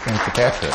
Thank you, Patrick.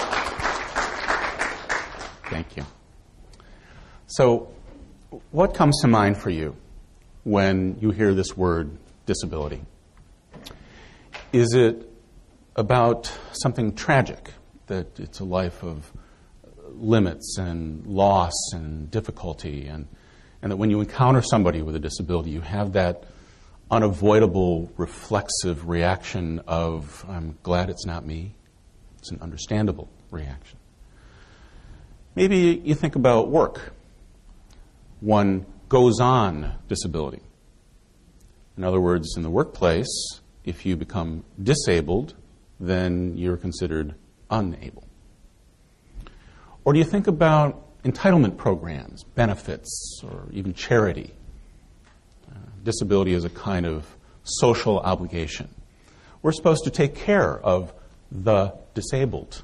Thank you. So, what comes to mind for you when you hear this word disability? Is it about something tragic, that it's a life of limits and loss and difficulty, and that when you encounter somebody with a disability, you have that unavoidable reflexive reaction of, I'm glad it's not me? It's an understandable reaction. Maybe you think about work. One goes on disability. In other words, in the workplace, if you become disabled, then you're considered unable. Or do you think about entitlement programs, benefits, or even charity? Disability is a kind of social obligation. We're supposed to take care of the disabled.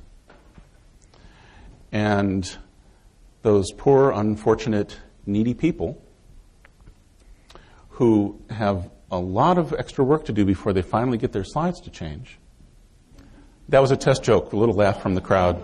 And those poor, unfortunate, needy people who have a lot of extra work to do before they finally get their slides to change. That was a test joke, a little laugh from the crowd.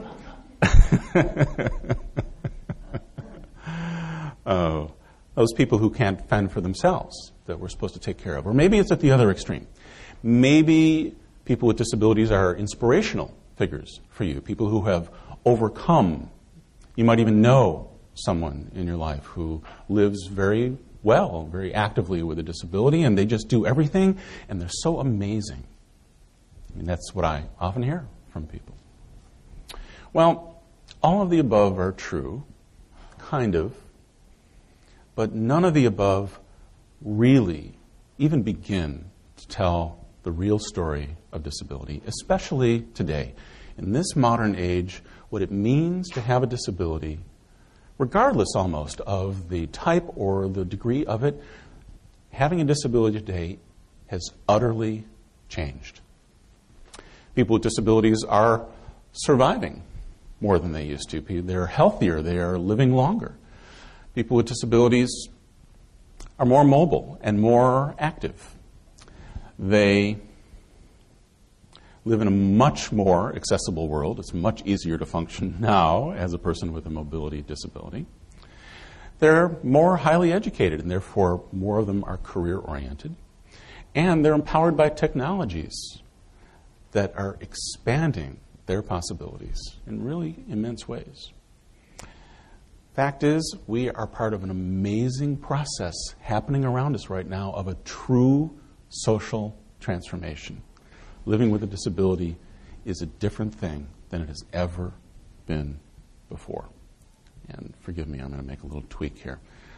Oh, those people who can't fend for themselves that we're supposed to take care of. Or maybe it's at the other extreme. Maybe people with disabilities are inspirational figures for you, people who have overcome. You might even know someone in your life who lives very well, very actively with a disability, and they just do everything, and they're so amazing. I mean, that's what I often hear from people. Well, all of the above are true, kind of, but none of the above really even begin to tell the real story of disability, especially today. In this modern age, what it means to have a disability, regardless almost of the type or the degree of it, having a disability today has utterly changed. People with disabilities are surviving more than they used to. They're healthier. They are living longer. People with disabilities are more mobile and more active. They live in a much more accessible world. It's much easier to function now as a person with a mobility disability. They're more highly educated, and therefore more of them are career-oriented. And they're empowered by technologies that are expanding their possibilities in really immense ways. Fact is, we are part of an amazing process happening around us right now of a true social transformation. Living with a disability is a different thing than it has ever been before. And forgive me, I'm going to make a little tweak here.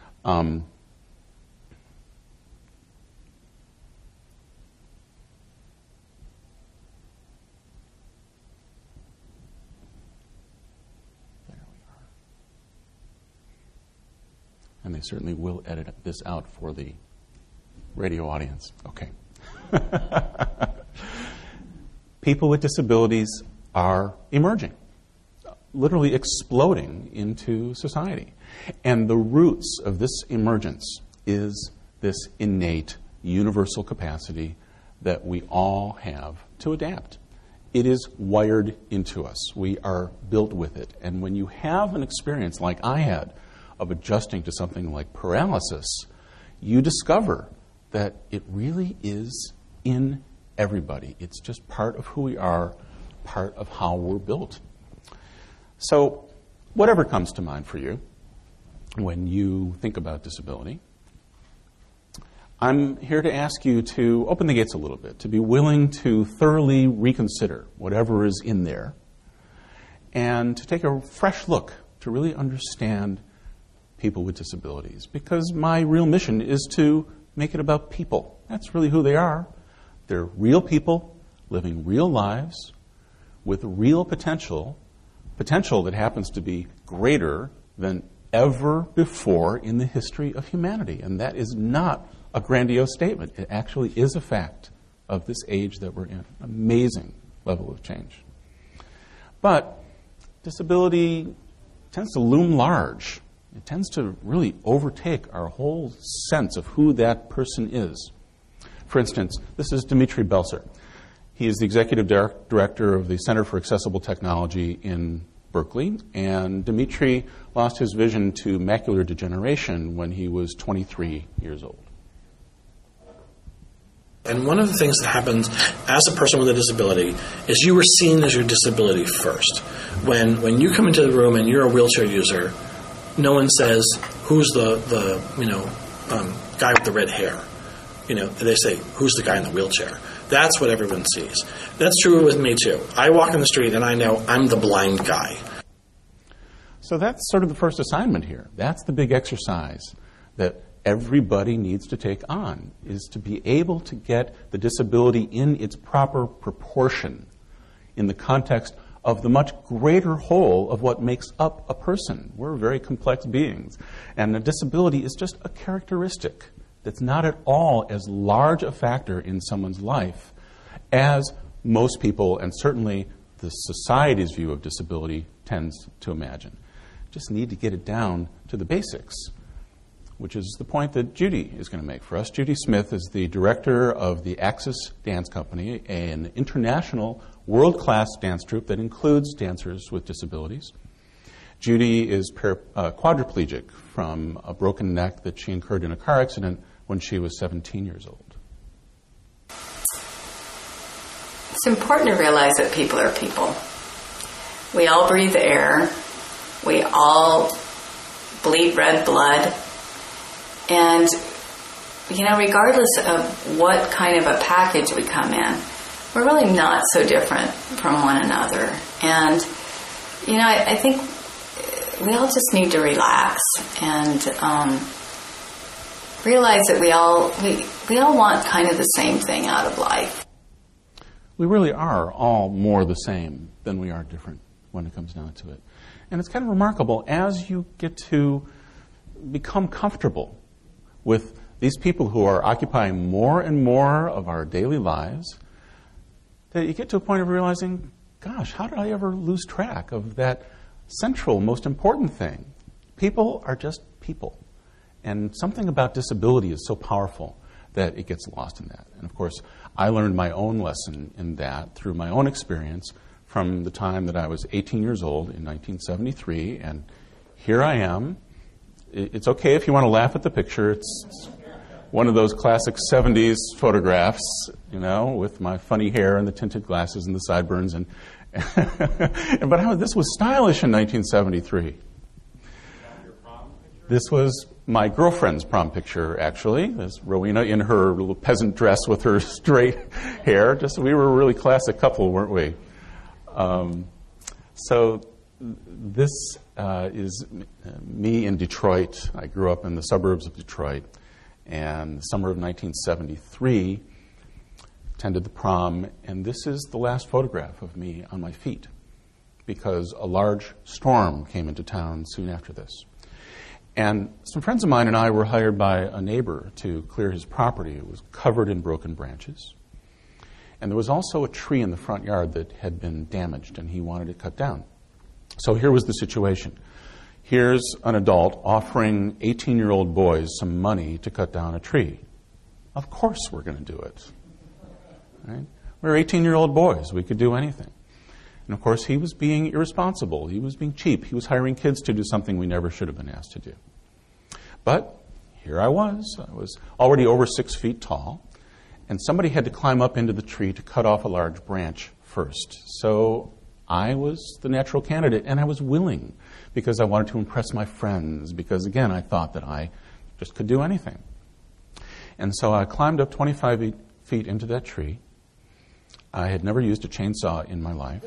And they certainly will edit this out for the radio audience. Okay. People with disabilities are emerging, literally exploding into society. And the roots of this emergence is this innate, universal capacity that we all have to adapt. It is wired into us. We are built with it. And when you have an experience like I had of adjusting to something like paralysis, you discover that it really is in everybody. It's just part of who we are, part of how we're built. So, whatever comes to mind for you when you think about disability, I'm here to ask you to open the gates a little bit, to be willing to thoroughly reconsider whatever is in there, and to take a fresh look to really understand people with disabilities. Because my real mission is to make it about people. That's really who they are. They're real people living real lives with real potential that happens to be greater than ever before in the history of humanity. And that is not a grandiose statement. It actually is a fact of this age that we're in. Amazing level of change. But disability tends to loom large. It tends to really overtake our whole sense of who that person is. For instance, this is Dimitri Belzer. He is the executive director of the Center for Accessible Technology in Berkeley, and Dimitri lost his vision to macular degeneration when he was 23 years old. And one of the things that happens as a person with a disability is you were seen as your disability first. When you come into the room and you're a wheelchair user, no one says, who's the guy with the red hair? They say, who's the guy in the wheelchair? That's what everyone sees. That's true with me too. I walk in the street and I know I'm the blind guy. So that's sort of the first assignment here. That's the big exercise that everybody needs to take on, is to be able to get the disability in its proper proportion in the context of the much greater whole of what makes up a person. We're very complex beings, and a disability is just a characteristic that's not at all as large a factor in someone's life as most people, and certainly the society's view of disability, tends to imagine. Just need to get it down to the basics, which is the point that Judy is going to make for us. Judy Smith is the director of the Axis Dance Company, an international world-class dance troupe that includes dancers with disabilities. Judy is quadriplegic from a broken neck that she incurred in a car accident when she was 17 years old. It's important to realize that people are people. We all breathe air. We all bleed red blood. And, regardless of what kind of a package we come in, we're really not so different from one another. And, I think we all just need to relax and realize that we all want kind of the same thing out of life. We really are all more the same than we are different when it comes down to it. And it's kind of remarkable as you get to become comfortable with these people who are occupying more and more of our daily lives, that you get to a point of realizing, gosh, how did I ever lose track of that central, most important thing? People are just people. And something about disability is so powerful that it gets lost in that. And of course, I learned my own lesson in that through my own experience from the time that I was 18 years old in 1973, and here I am. It's okay if you want to laugh at the picture. It's one of those classic 70s photographs, with my funny hair and the tinted glasses and the sideburns. But this was stylish in 1973. This was my girlfriend's prom picture, actually. There's Rowena in her little peasant dress with her straight hair. We were a really classic couple, weren't we? So this is me in Detroit. I grew up in the suburbs of Detroit. And the summer of 1973, attended the prom. And this is the last photograph of me on my feet, because a large storm came into town soon after this. And some friends of mine and I were hired by a neighbor to clear his property. It was covered in broken branches. And there was also a tree in the front yard that had been damaged, and he wanted it cut down. So here was the situation. Here's an adult offering 18-year-old boys some money to cut down a tree. Of course we're going to do it. Right? We're 18-year-old boys. We could do anything. And of course, he was being irresponsible. He was being cheap. He was hiring kids to do something we never should have been asked to do. But here I was. I was already over 6 feet tall. And somebody had to climb up into the tree to cut off a large branch first. So I was the natural candidate, and I was willing, because I wanted to impress my friends, because, again, I thought that I just could do anything. And so I climbed up 25 feet into that tree. I had never used a chainsaw in my life.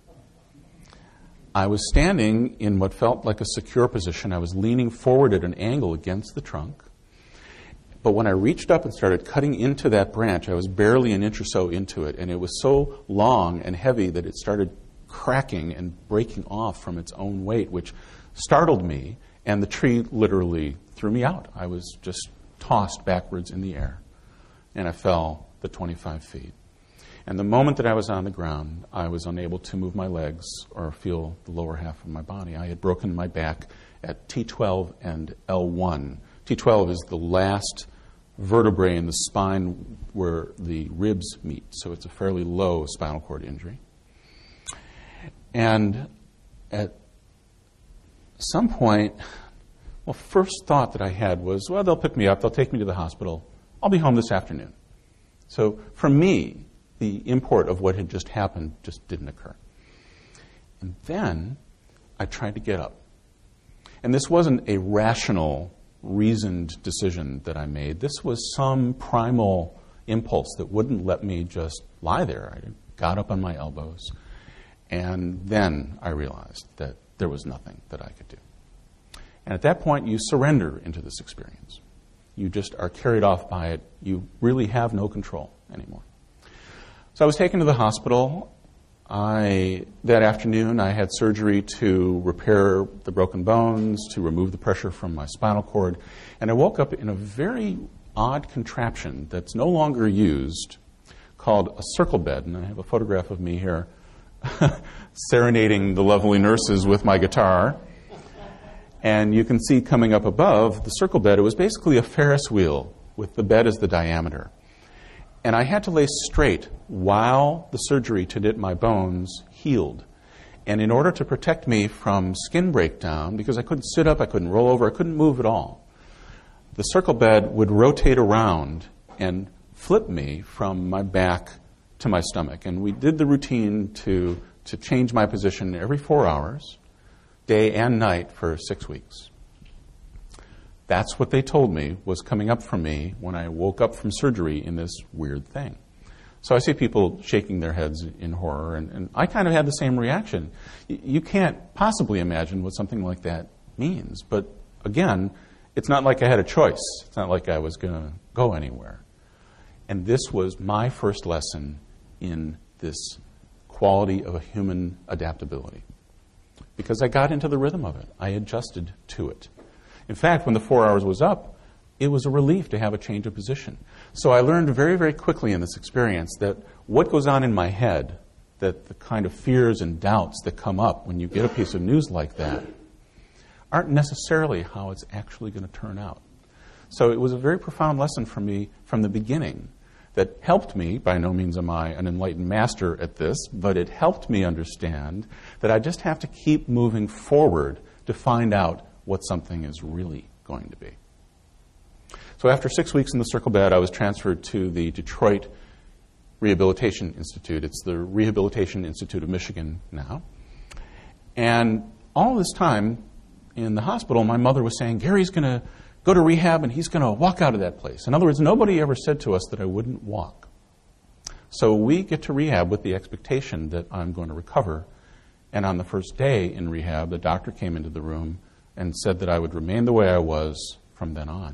I was standing in what felt like a secure position. I was leaning forward at an angle against the trunk. But when I reached up and started cutting into that branch, I was barely an inch or so into it, and it was so long and heavy that it started cracking and breaking off from its own weight, which startled me, and the tree literally threw me out. I was just tossed backwards in the air, and I fell the 25 feet. And the moment that I was on the ground, I was unable to move my legs or feel the lower half of my body. I had broken my back at T12 and L1. T12 is the last vertebrae in the spine where the ribs meet. So it's a fairly low spinal cord injury. And at some point, well, first thought that I had was, well, they'll pick me up, they'll take me to the hospital. I'll be home this afternoon. So for me, the import of what had just happened just didn't occur. And then I tried to get up. And this wasn't a rational, reasoned decision that I made. This was some primal impulse that wouldn't let me just lie there. I got up on my elbows. And then I realized that there was nothing that I could do. And at that point, you surrender into this experience. You just are carried off by it. You really have no control anymore. So I was taken to the hospital. That afternoon, I had surgery to repair the broken bones, to remove the pressure from my spinal cord. And I woke up in a very odd contraption that's no longer used called a circle bed. And I have a photograph of me here serenading the lovely nurses with my guitar. And you can see coming up above the circle bed, it was basically a Ferris wheel with the bed as the diameter. And I had to lay straight while the surgery to knit my bones healed. And in order to protect me from skin breakdown, because I couldn't sit up, I couldn't roll over, I couldn't move at all, the circle bed would rotate around and flip me from my back to my stomach. And we did the routine to change my position every 4 hours, day and night, for 6 weeks. That's what they told me was coming up for me when I woke up from surgery in this weird thing. So I see people shaking their heads in horror, and I kind of had the same reaction. You can't possibly imagine what something like that means. But again, it's not like I had a choice. It's not like I was going to go anywhere. And this was my first lesson in this quality of a human adaptability. Because I got into the rhythm of it. I adjusted to it. In fact, when the 4 hours was up, it was a relief to have a change of position. So I learned very, very quickly in this experience that what goes on in my head, that the kind of fears and doubts that come up when you get a piece of news like that, aren't necessarily how it's actually going to turn out. So it was a very profound lesson for me from the beginning that helped me. By no means am I an enlightened master at this, but it helped me understand that I just have to keep moving forward to find out what something is really going to be. So after 6 weeks in the circle bed, I was transferred to the Detroit Rehabilitation Institute. It's the Rehabilitation Institute of Michigan now. And all this time in the hospital, my mother was saying, Gary's going to go to rehab and he's going to walk out of that place. In other words, nobody ever said to us that I wouldn't walk. So we get to rehab with the expectation that I'm going to recover. And on the first day in rehab, the doctor came into the room and said that I would remain the way I was from then on.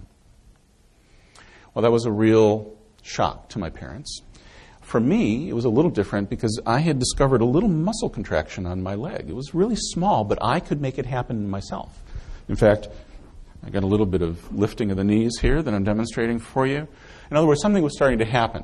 Well, that was a real shock to my parents. For me, it was a little different because I had discovered a little muscle contraction on my leg. It was really small, but I could make it happen myself. In fact, I got a little bit of lifting of the knees here that I'm demonstrating for you. In other words, something was starting to happen.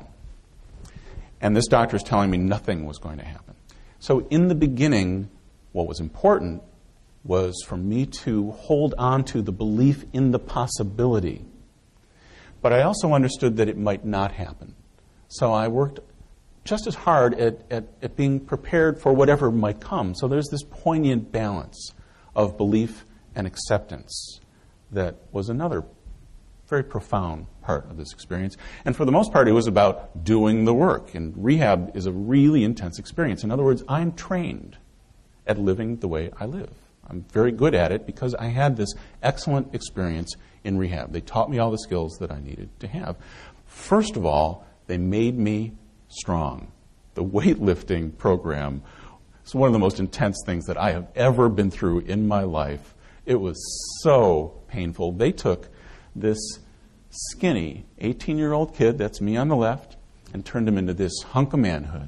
And this doctor is telling me nothing was going to happen. So in the beginning, what was important was for me to hold on to the belief in the possibility. But I also understood that it might not happen. So I worked just as hard at being prepared for whatever might come. So there's this poignant balance of belief and acceptance that was another very profound part of this experience. And for the most part, it was about doing the work. And rehab is a really intense experience. In other words, I'm trained at living the way I live. I'm very good at it because I had this excellent experience in rehab. They taught me all the skills that I needed to have. First of all, they made me strong. The weightlifting program is one of the most intense things that I have ever been through in my life. It was so painful. They took this skinny 18-year-old kid, that's me on the left, and turned him into this hunk of manhood.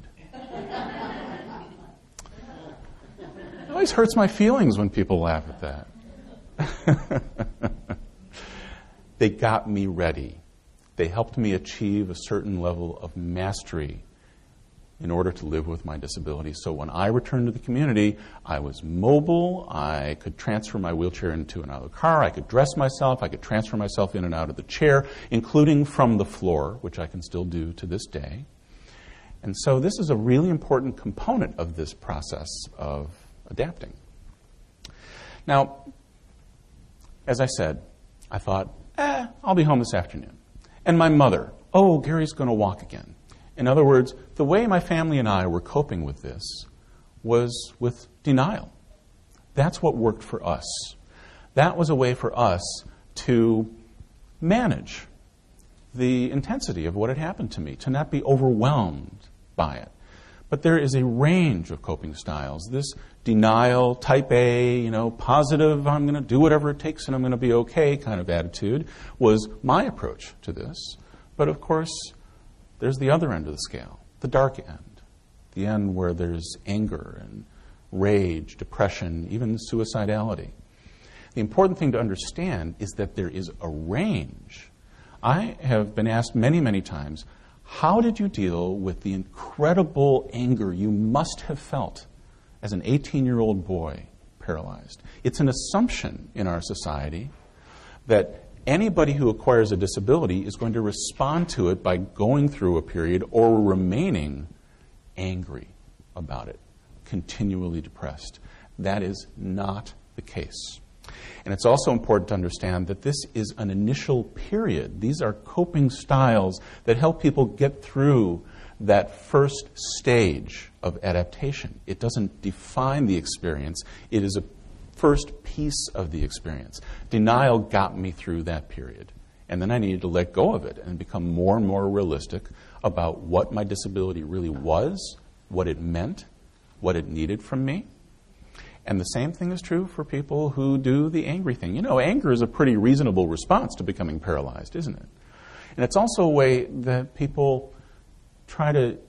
It always hurts my feelings when people laugh at that. They got me ready. They helped me achieve a certain level of mastery in order to live with my disability. So when I returned to the community, I was mobile. I could transfer my wheelchair into and out of the car. I could dress myself. I could transfer myself in and out of the chair, including from the floor, which I can still do to this day. And so this is a really important component of this process of adapting. Now, as I said, I thought, I'll be home this afternoon. And my mother, Gary's going to walk again. In other words, the way my family and I were coping with this was with denial. That's what worked for us. That was a way for us to manage the intensity of what had happened to me, to not be overwhelmed by it. But there is a range of coping styles. This denial, type A, positive, I'm going to do whatever it takes and I'm going to be okay kind of attitude was my approach to this. But of course, there's the other end of the scale, the dark end, the end where there's anger and rage, depression, even suicidality. The important thing to understand is that there is a range. I have been asked many, many times, how did you deal with the incredible anger you must have felt as an 18-year-old boy paralyzed? It's an assumption in our society that anybody who acquires a disability is going to respond to it by going through a period or remaining angry about it, continually depressed. That is not the case. And it's also important to understand that this is an initial period. These are coping styles that help people get through that first stage of adaptation. It doesn't define the experience. It is a first piece of the experience. Denial got me through that period. And then I needed to let go of it and become more and more realistic about what my disability really was, what it meant, what it needed from me. And the same thing is true for people who do the angry thing. Anger is a pretty reasonable response to becoming paralyzed, isn't it? And it's also a way that people try to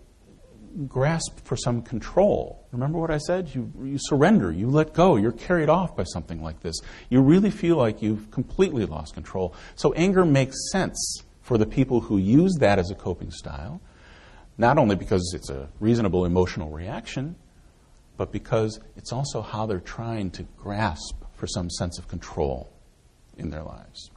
grasp for some control. Remember what I said? You surrender, you let go, you're carried off by something like this. You really feel like you've completely lost control. So anger makes sense for the people who use that as a coping style, not only because it's a reasonable emotional reaction, but because it's also how they're trying to grasp for some sense of control in their lives.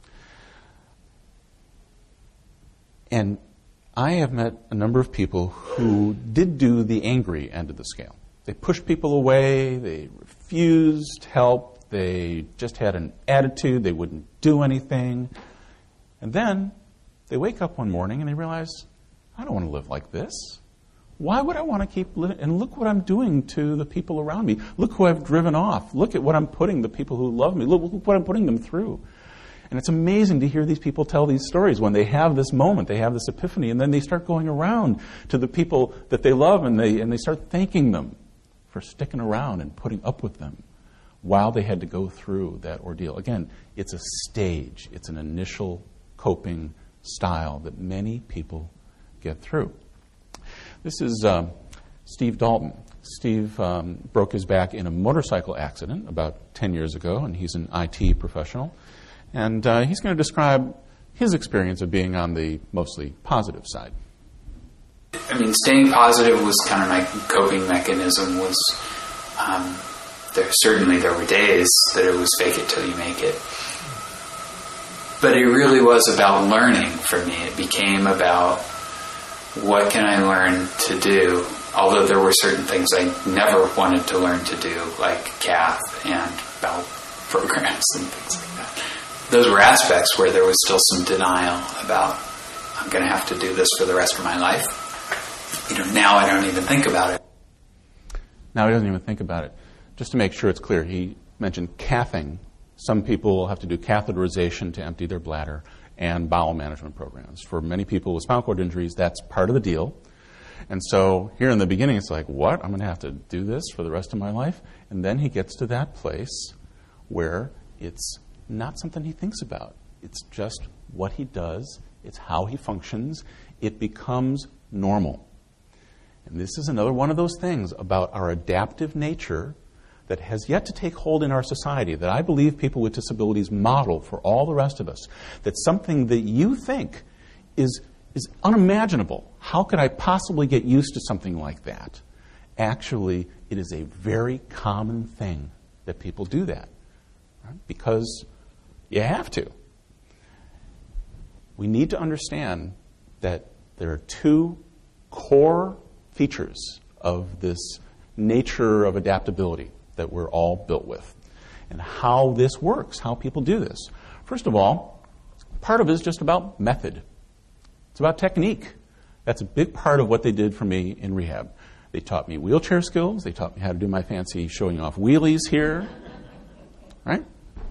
And I have met a number of people who did do the angry end of the scale. They pushed people away, they refused help, they just had an attitude, they wouldn't do anything. And then they wake up one morning and they realize, I don't want to live like this. Why would I want to keep living? And look what I'm doing to the people around me. Look who I've driven off. Look at what I'm putting the people who love me. Look what I'm putting them through. And it's amazing to hear these people tell these stories when they have this moment, they have this epiphany, and then they start going around to the people that they love and they start thanking them for sticking around and putting up with them while they had to go through that ordeal. Again, it's a stage. It's an initial coping style that many people get through. This is Steve Dalton. Steve broke his back in a motorcycle accident about 10 years ago, and he's an IT professional. And he's going to describe his experience of being on the mostly positive side. I mean, staying positive was kind of my coping mechanism. There were days that it was fake it till you make it. But it really was about learning for me. It became about what can I learn to do, although there were certain things I never wanted to learn to do, like cath and bowel programs and things like that. Those were aspects where there was still some denial about, I'm going to have to do this for the rest of my life. Now I don't even think about it. Now he doesn't even think about it. Just to make sure it's clear, he mentioned cathing. Some people have to do catheterization to empty their bladder and bowel management programs. For many people with spinal cord injuries, that's part of the deal. And so here in the beginning, it's like, what? I'm going to have to do this for the rest of my life? And then he gets to that place where it's not something he thinks about. It's just what he does. It's how he functions. It becomes normal. And this is another one of those things about our adaptive nature that has yet to take hold in our society, that I believe people with disabilities model for all the rest of us. That something that you think is is unimaginable. How could I possibly get used to something like that? Actually, it is a very common thing that people do that, right? Because you have to. We need to understand that there are two core features of this nature of adaptability that we're all built with, and how this works, how people do this. First of all, part of it is just about method. It's about technique. That's a big part of what they did for me in rehab. They taught me wheelchair skills. They taught me how to do my fancy showing off wheelies here, right?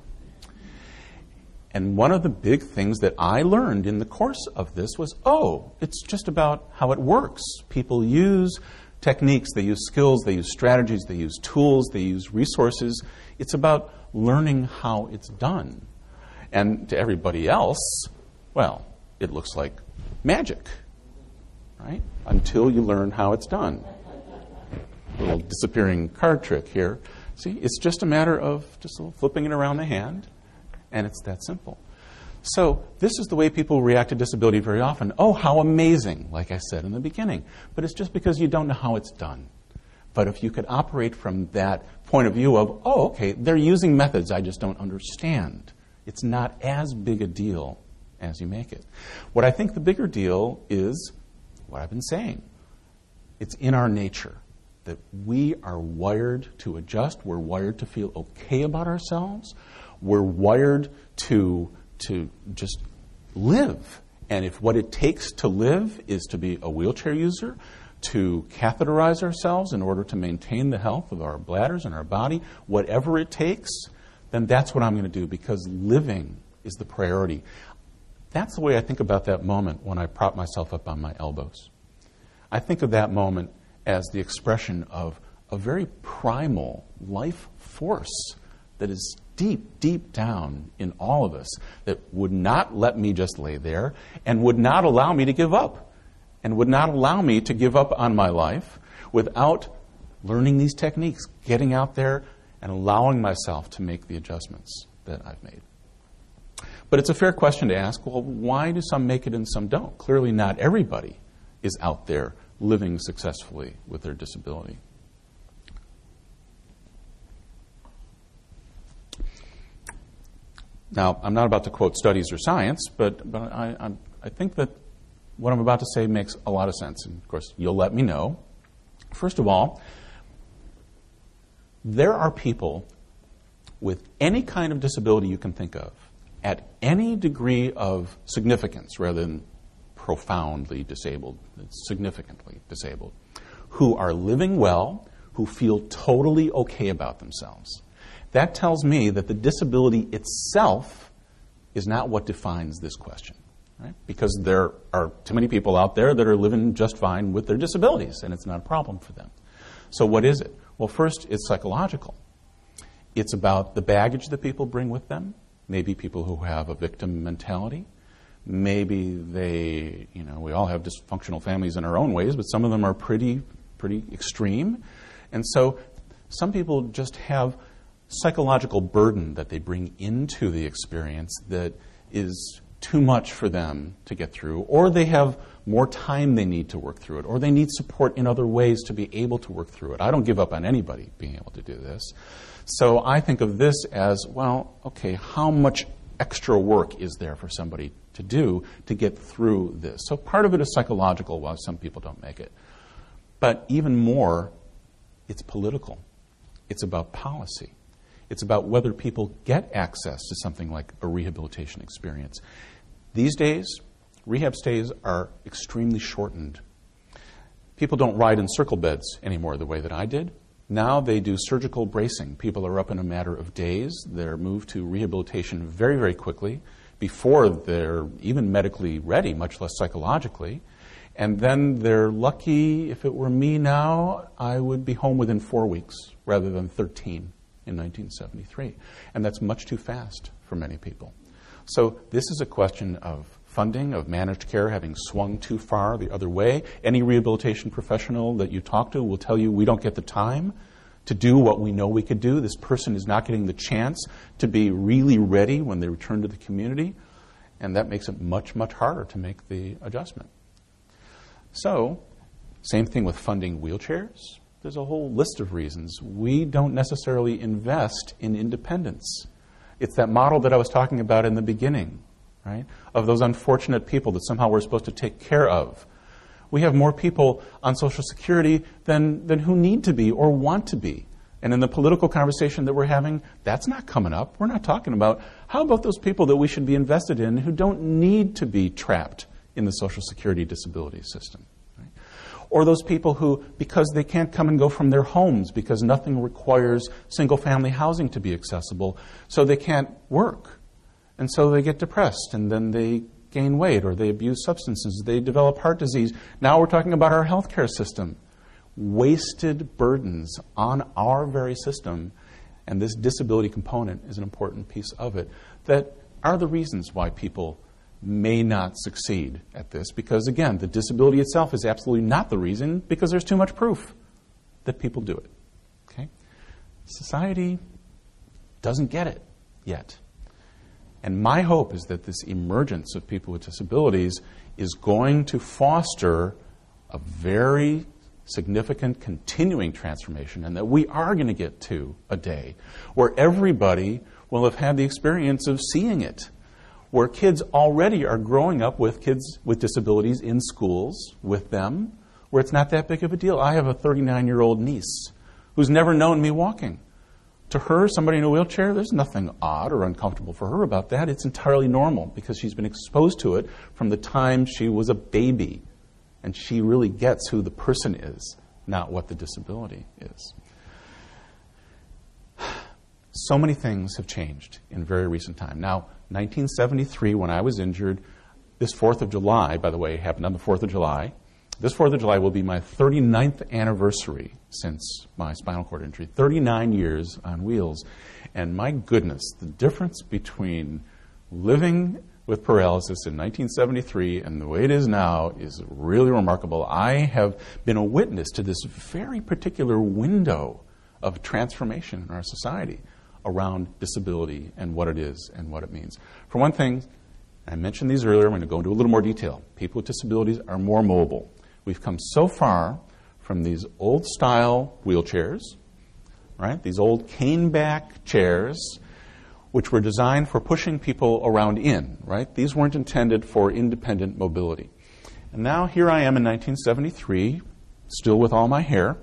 And one of the big things that I learned in the course of this was, it's just about how it works. People use techniques, they use skills, they use strategies, they use tools, they use resources. It's about learning how it's done. And to everybody else, well, it looks like magic, right? Until you learn how it's done. Little disappearing card trick here. See, it's just a matter of just a little flipping it around the hand, and it's that simple. So this is the way people react to disability very often. Oh, how amazing, like I said in the beginning. But it's just because you don't know how it's done. But if you could operate from that point of view of, okay, they're using methods I just don't understand, it's not as big a deal as you make it. What I think the bigger deal is what I've been saying. It's in our nature that we are wired to adjust. We're wired to feel okay about ourselves. We're wired to just live. And if what it takes to live is to be a wheelchair user, to catheterize ourselves in order to maintain the health of our bladders and our body, whatever it takes, then that's what I'm going to do, because living is the priority. That's the way I think about that moment when I prop myself up on my elbows. I think of that moment as the expression of a very primal life force that is deep, deep down in all of us that would not let me just lay there and would not allow me to give up and would not allow me to give up on my life without learning these techniques, getting out there and allowing myself to make the adjustments that I've made. But it's a fair question to ask, well, why do some make it and some don't? Clearly not everybody is out there living successfully with their disability. Now, I'm not about to quote studies or science, but I think that what I'm about to say makes a lot of sense. And, of course, you'll let me know. First of all, there are people with any kind of disability you can think of, at any degree of significance, rather than profoundly disabled, significantly disabled, who are living well, who feel totally okay about themselves. That tells me that the disability itself is not what defines this question, right? Because there are too many people out there that are living just fine with their disabilities, and it's not a problem for them. So what is it? Well, first, it's psychological. It's about the baggage that people bring with them. Maybe people who have a victim mentality. Maybe they, we all have dysfunctional families in our own ways, but some of them are pretty extreme. And so some people just have psychological burden that they bring into the experience that is too much for them to get through, or they have more time they need to work through it, or they need support in other ways to be able to work through it. I don't give up on anybody being able to do this. So I think of this as, well, okay, how much extra work is there for somebody to do to get through this? So part of it is psychological, while some people don't make it. But even more, it's political. It's about policy. It's about whether people get access to something like a rehabilitation experience. These days, rehab stays are extremely shortened. People don't ride in circle beds anymore the way that I did. Now they do surgical bracing. People are up in a matter of days. They're moved to rehabilitation very, very quickly before they're even medically ready, much less psychologically. And then they're lucky. If it were me now, I would be home within 4 weeks rather than 13 in 1973. And that's much too fast for many people. So this is a question of funding, of managed care having swung too far the other way. Any rehabilitation professional that you talk to will tell you we don't get the time to do what we know we could do. This person is not getting the chance to be really ready when they return to the community. And that makes it much, much harder to make the adjustment. So, same thing with funding wheelchairs. There's a whole list of reasons. We don't necessarily invest in independence. It's that model that I was talking about in the beginning, right? Of those unfortunate people that somehow we're supposed to take care of. We have more people on Social Security than who need to be or want to be. And in the political conversation that we're having, that's not coming up. We're not talking about, how about those people that we should be invested in who don't need to be trapped in the Social Security disability system? Right? Or those people who, because they can't come and go from their homes because nothing requires single-family housing to be accessible, so they can't work. And so they get depressed, and then they gain weight, or they abuse substances, they develop heart disease. Now we're talking about our healthcare system. Wasted burdens on our very system, and this disability component is an important piece of it, that are the reasons why people may not succeed at this. Because again, the disability itself is absolutely not the reason, because there's too much proof that people do it. Okay? Society doesn't get it yet. And my hope is that this emergence of people with disabilities is going to foster a very significant continuing transformation, and that we are going to get to a day where everybody will have had the experience of seeing it, where kids already are growing up with kids with disabilities in schools with them, where it's not that big of a deal. I have a 39-year-old niece who's never known me walking. To her, somebody in a wheelchair, there's nothing odd or uncomfortable for her about that. It's entirely normal because she's been exposed to it from the time she was a baby. And she really gets who the person is, not what the disability is. So many things have changed in very recent time. Now, 1973, when I was injured, this 4th of July, by the way, happened on the 4th of July. This 4th of July will be my 39th anniversary since my spinal cord injury. 39 years on wheels. And my goodness, the difference between living with paralysis in 1973 and the way it is now is really remarkable. I have been a witness to this very particular window of transformation in our society around disability and what it is and what it means. For one thing, I mentioned these earlier, I'm going to go into a little more detail. People with disabilities are more mobile. We've come so far from these old-style wheelchairs, right? These old cane-back chairs, which were designed for pushing people around in, right? These weren't intended for independent mobility. And now here I am in 1973, still with all my hair,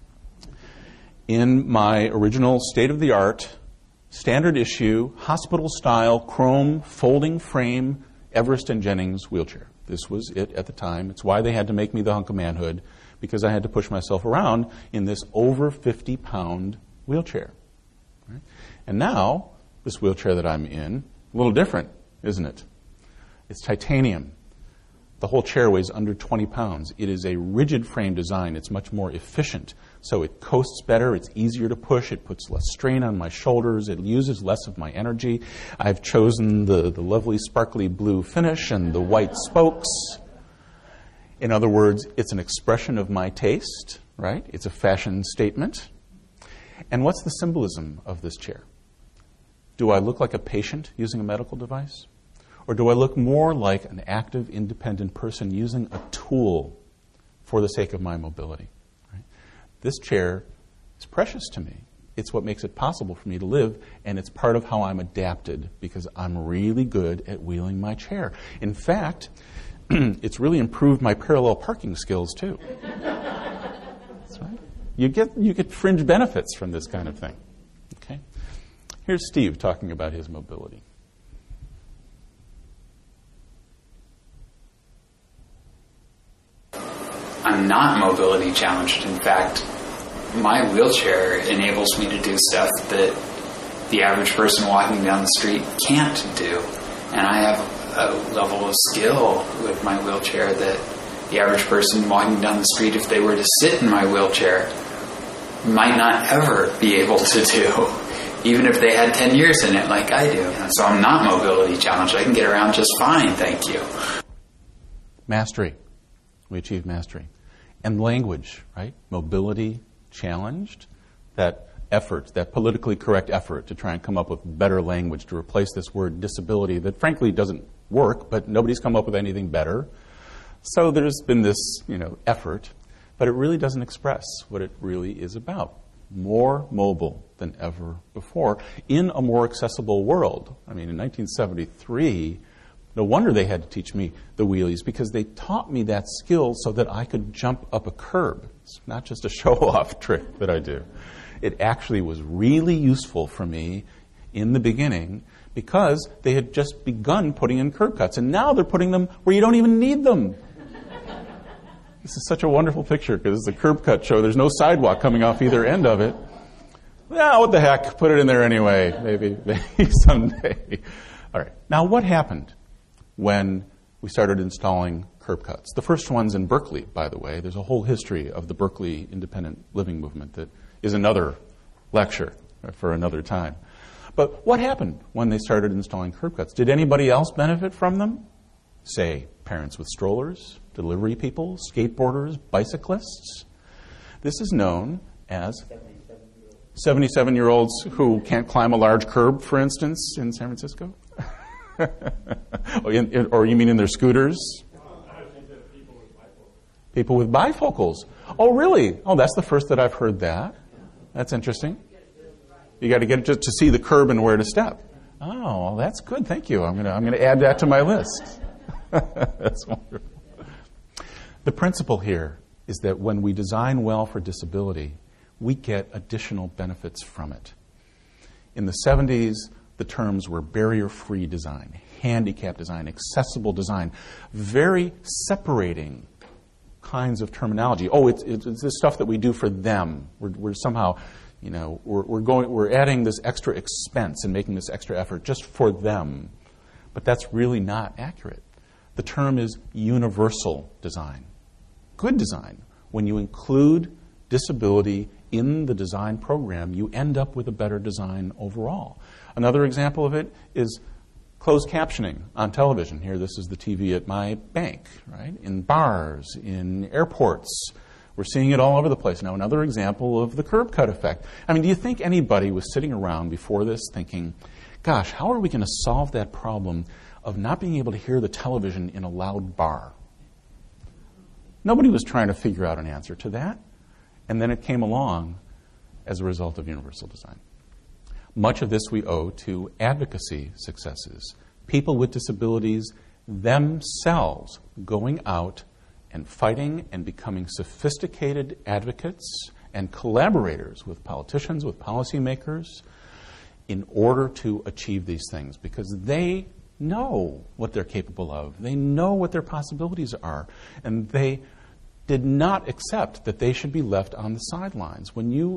in my original state-of-the-art, standard issue, hospital-style, chrome, folding frame, Everest and Jennings wheelchair. This was it at the time. It's why they had to make me the hunk of manhood, because I had to push myself around in this over 50-pound wheelchair. Right? And now, this wheelchair that I'm in, a little different, isn't it? It's titanium. The whole chair weighs under 20 pounds. It is a rigid frame design. It's much more efficient. So it coasts better. It's easier to push. It puts less strain on my shoulders. It uses less of my energy. I've chosen the lovely sparkly blue finish and the white spokes. In other words, it's an expression of my taste, right? It's a fashion statement. And what's the symbolism of this chair? Do I look like a patient using a medical device? Or do I look more like an active, independent person using a tool for the sake of my mobility? Right? This chair is precious to me. It's what makes it possible for me to live, and it's part of how I'm adapted, because I'm really good at wheeling my chair. In fact, it's really improved my parallel parking skills, too. That's right. You get fringe benefits from this kind of thing. Okay? Here's Steve talking about his mobility. I'm not mobility challenged. In fact, my wheelchair enables me to do stuff that the average person walking down the street can't do. And I have a level of skill with my wheelchair that the average person walking down the street, if they were to sit in my wheelchair, might not ever be able to do, even if they had 10 years in it like I do. And so I'm not mobility challenged. I can get around just fine, thank you. Mastery. We achieved mastery. And language, right? Mobility challenged. That effort, that politically correct effort to try and come up with better language to replace this word disability that frankly doesn't work, but nobody's come up with anything better. So there's been this, effort, but it really doesn't express what it really is about. More mobile than ever before in a more accessible world. I mean, in 1973, no wonder they had to teach me the wheelies, because they taught me that skill so that I could jump up a curb. It's not just a show-off trick that I do. It actually was really useful for me in the beginning because they had just begun putting in curb cuts, and now they're putting them where you don't even need them. This is such a wonderful picture because it's a curb cut show. There's no sidewalk coming off either end of it. Well, what the heck? Put it in there anyway. Maybe someday. All right. Now, what happened when we started installing curb cuts? The first one's in Berkeley, by the way. There's a whole history of the Berkeley independent living movement that is another lecture for another time. But what happened when they started installing curb cuts? Did anybody else benefit from them? Say, parents with strollers, delivery people, skateboarders, bicyclists. This is known as 77-year-olds who can't climb a large curb, for instance, in San Francisco? Or you mean in their scooters? People with bifocals. Oh, really? Oh, that's the first that I've heard that. That's interesting. You got to get to see the curb and where to step. Oh, well, that's good. Thank you. I'm gonna add that to my list. That's wonderful. The principle here is that when we design well for disability, we get additional benefits from it. In the 70s, the terms were barrier-free design, handicap design, accessible design, very separating kinds of terminology. Oh, it's the stuff that we do for them. We're somehow, we're adding this extra expense and making this extra effort just for them. But that's really not accurate. The term is universal design. Good design. When you include disability in the design program, you end up with a better design overall. Another example of it is closed captioning on television. Here, this is the TV at my bank, right? In bars, in airports. We're seeing it all over the place now. Another example of the curb cut effect. I mean, do you think anybody was sitting around before this thinking, gosh, how are we going to solve that problem of not being able to hear the television in a loud bar? Nobody was trying to figure out an answer to that. And then it came along as a result of universal design. Much of this we owe to advocacy successes. People with disabilities themselves going out and fighting and becoming sophisticated advocates and collaborators with politicians, with policymakers, in order to achieve these things, because they know what they're capable of. They know what their possibilities are, and they did not accept that they should be left on the sidelines.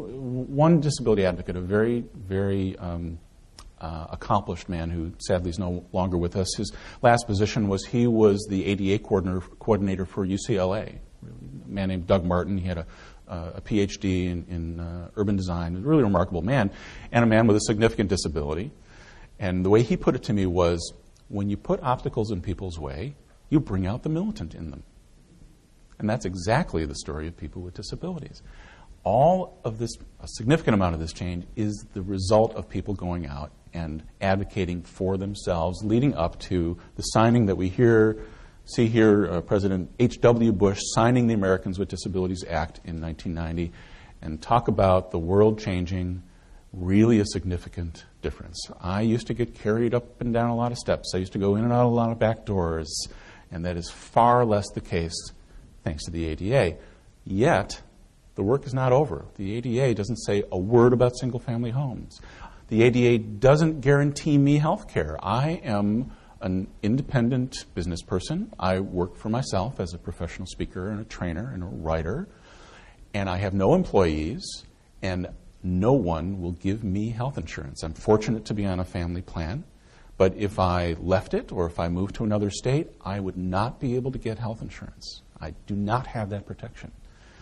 One disability advocate, a very, very accomplished man who sadly is no longer with us, his last position was he was the ADA coordinator for UCLA. A man named Doug Martin. He had a PhD in urban design. A really remarkable man, and a man with a significant disability. And the way he put it to me was, when you put obstacles in people's way, you bring out the militant in them. And that's exactly the story of people with disabilities. All of this, a significant amount of this change, is the result of people going out and advocating for themselves, leading up to the signing that we see here, President H.W. Bush signing the Americans with Disabilities Act in 1990, and talk about the world changing, really a significant difference. I used to get carried up and down a lot of steps. I used to go in and out of a lot of back doors, and that is far less the case thanks to the ADA. Yet, the work is not over. The ADA doesn't say a word about single-family homes. The ADA doesn't guarantee me health care. I am an independent business person. I work for myself as a professional speaker and a trainer and a writer, and I have no employees, and no one will give me health insurance. I'm fortunate to be on a family plan, but if I left it or if I moved to another state, I would not be able to get health insurance. I do not have that protection.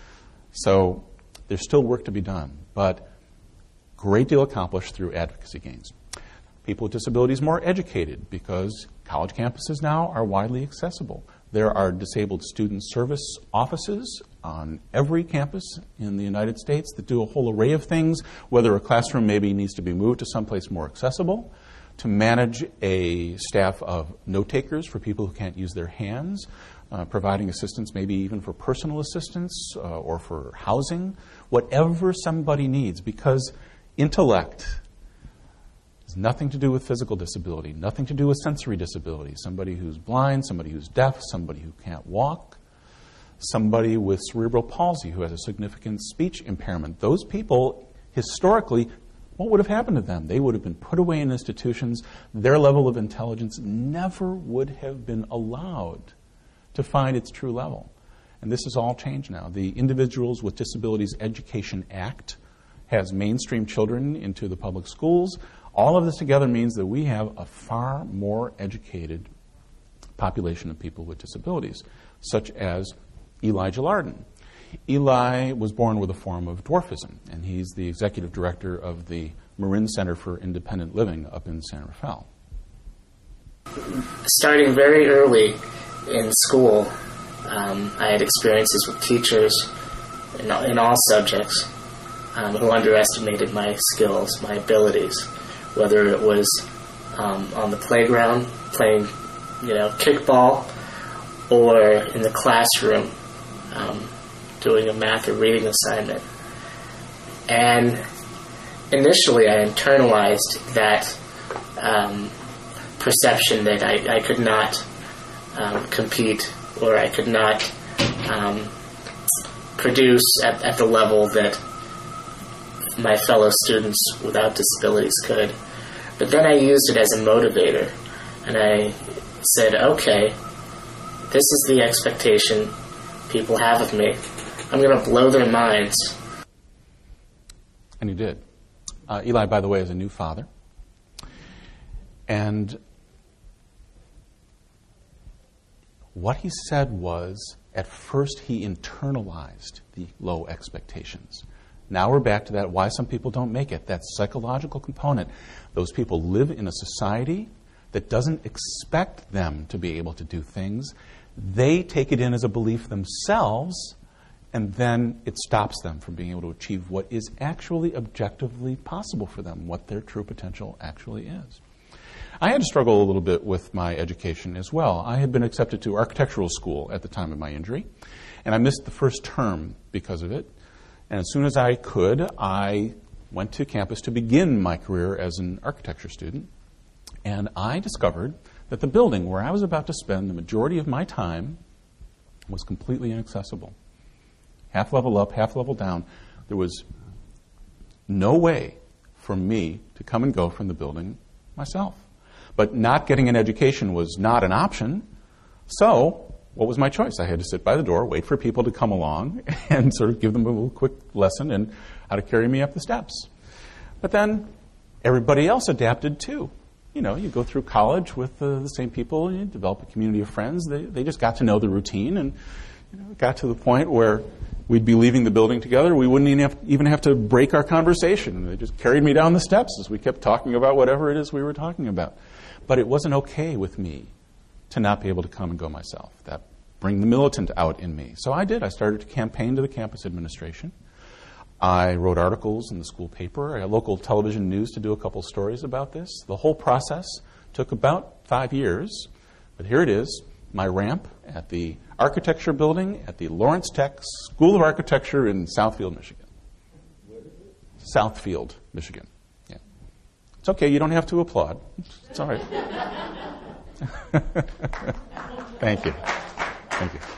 So there's still work to be done, but great deal accomplished through advocacy gains. People with disabilities more educated because college campuses now are widely accessible. There are disabled student service offices on every campus in the United States that do a whole array of things, whether a classroom maybe needs to be moved to someplace more accessible, to manage a staff of note takers for people who can't use their hands, providing assistance maybe even for personal assistance or for housing, whatever somebody needs, because intellect has nothing to do with physical disability, nothing to do with sensory disability. Somebody who's blind, somebody who's deaf, somebody who can't walk, somebody with cerebral palsy who has a significant speech impairment. Those people, historically, what would have happened to them? They would have been put away in institutions. Their level of intelligence never would have been allowed to find its true level. And this has all changed now. The Individuals with Disabilities Education Act has mainstreamed children into the public schools. All of this together means that we have a far more educated population of people with disabilities, such as Eli Gillardin. Eli was born with a form of dwarfism, and he's the executive director of the Marin Center for Independent Living up in San Rafael. Starting very early in school, I had experiences with teachers in all subjects who underestimated my skills, my abilities, whether it was on the playground playing, kickball, or in the classroom doing a math or reading assignment. And initially I internalized that perception that I could not compete, or I could not produce at the level that my fellow students without disabilities could. But then I used it as a motivator, and I said, okay, this is the expectation people have of me. I'm going to blow their minds. And he did. Eli, by the way, is a new father. And what he said was, at first he internalized the low expectations. Now we're back to that, why some people don't make it, that psychological component. Those people live in a society that doesn't expect them to be able to do things. They take it in as a belief themselves, and then it stops them from being able to achieve what is actually objectively possible for them, what their true potential actually is. I had to struggle a little bit with my education as well. I had been accepted to architectural school at the time of my injury, and I missed the first term because of it. And as soon as I could, I went to campus to begin my career as an architecture student, and I discovered that the building where I was about to spend the majority of my time was completely inaccessible. Half level up, half level down. There was no way for me to come and go from the building myself. But not getting an education was not an option. So what was my choice? I had to sit by the door, wait for people to come along, and sort of give them a little quick lesson in how to carry me up the steps. But then everybody else adapted too. You go through college with the same people, and you develop a community of friends. They just got to know the routine, and it got to the point where we'd be leaving the building together. We wouldn't even have to break our conversation. They just carried me down the steps as we kept talking about whatever it is we were talking about. But it wasn't okay with me to not be able to come and go myself. That bring the militant out in me. So I did. I started to campaign to the campus administration. I wrote articles in the school paper. I had local television news to do a couple stories about this. The whole process took about 5 years. But here it is, my ramp at the architecture building at the Lawrence Tech School of Architecture in Southfield, Michigan. Where is it? Southfield, Michigan. Yeah. It's okay, you don't have to applaud. It's all right. Thank you. Thank you.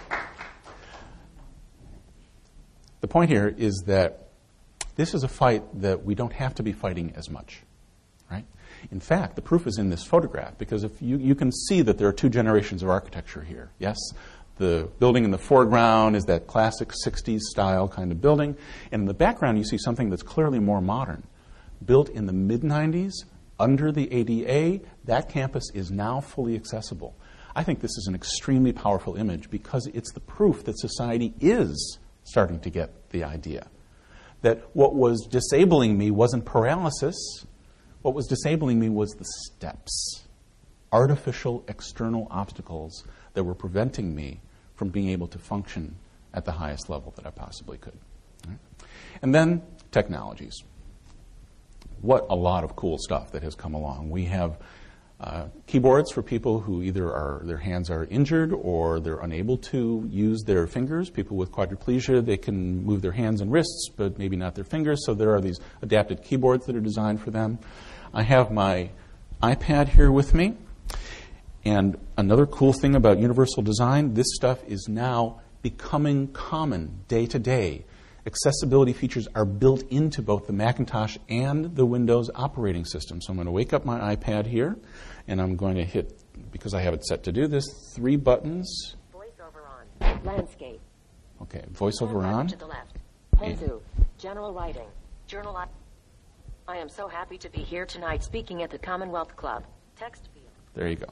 The point here is that this is a fight that we don't have to be fighting as much, right? In fact, the proof is in this photograph, because if you can see that there are 2 generations of architecture here. Yes, the building in the foreground is that classic 60s style kind of building, and in the background you see something that's clearly more modern. Built in the mid-90s, under the ADA, that campus is now fully accessible. I think this is an extremely powerful image because it's the proof that society is starting to get the idea that what was disabling me wasn't paralysis. What was disabling me was the steps, artificial external obstacles that were preventing me from being able to function at the highest level that I possibly could. Right? And then technologies. what a lot of cool stuff that has come along. We have keyboards for people who either their hands are injured or they're unable to use their fingers. People with quadriplegia, they can move their hands and wrists, but maybe not their fingers, so there are these adapted keyboards that are designed for them. I have my iPad here with me, and another cool thing about universal design, this stuff is now becoming common day to day. Accessibility features are built into both the Macintosh and the Windows operating system. So I'm going to wake up my iPad here, and I'm going to hit, because I have it set to do this, 3 buttons. Voiceover on. Landscape. Okay, voiceover on. To the left. Penzu. General writing. Journal. I am so happy to be here tonight speaking at the Commonwealth Club. Text field. There you go.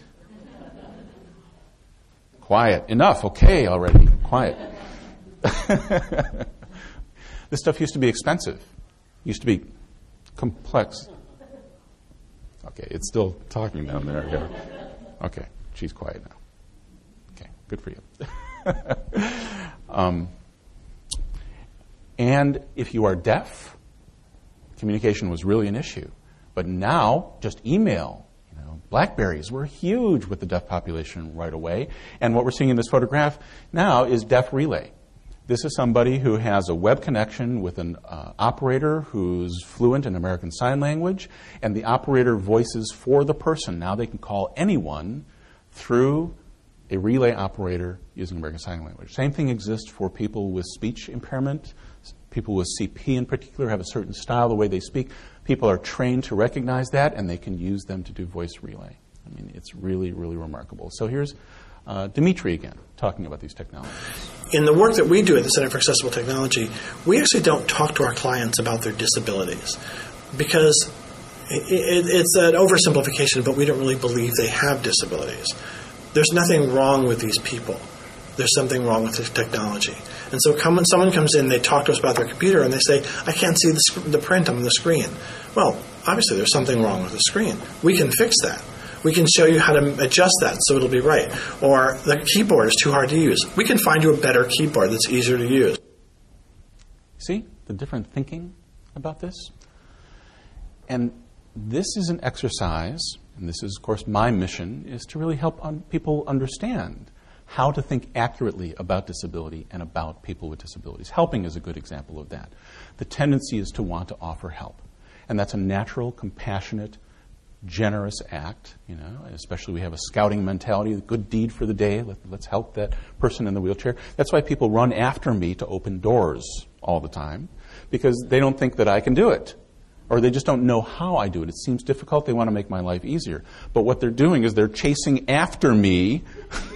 Quiet. Enough. Okay, already. Quiet. This stuff used to be expensive. Used to be complex. Okay, it's still talking down there. Yeah. Okay, she's quiet now. Okay, good for you. And if you are deaf, communication was really an issue. But now, just email. BlackBerries were huge with the deaf population right away. And what we're seeing in this photograph now is Deaf Relay. This is somebody who has a web connection with an operator who's fluent in American Sign Language, and the operator voices for the person. Now they can call anyone through a relay operator using American Sign Language. Same thing exists for people with speech impairment. People with CP in particular have a certain style, the way they speak. People are trained to recognize that, and they can use them to do voice relay. I mean, it's really, really remarkable. So here's Dimitri again, talking about these technologies. In the work that we do at the Center for Accessible Technology, we actually don't talk to our clients about their disabilities because it's an oversimplification, but we don't really believe they have disabilities. There's nothing wrong with these people. There's something wrong with the technology. And so when someone comes in, they talk to us about their computer, and they say, I can't see the print on the screen. Well, obviously there's something wrong with the screen. We can fix that. We can show you how to adjust that so it'll be right. Or the keyboard is too hard to use. We can find you a better keyboard that's easier to use. See the different thinking about this? And this is an exercise, and this is, of course, my mission, is to really help people understand how to think accurately about disability and about people with disabilities. Helping is a good example of that. The tendency is to want to offer help. And that's a natural, compassionate, generous act, especially we have a scouting mentality, a good deed for the day, let's help that person in the wheelchair. That's why people run after me to open doors all the time, because they don't think that I can do it, or they just don't know how I do it. It seems difficult, they want to make my life easier. But what they're doing is they're chasing after me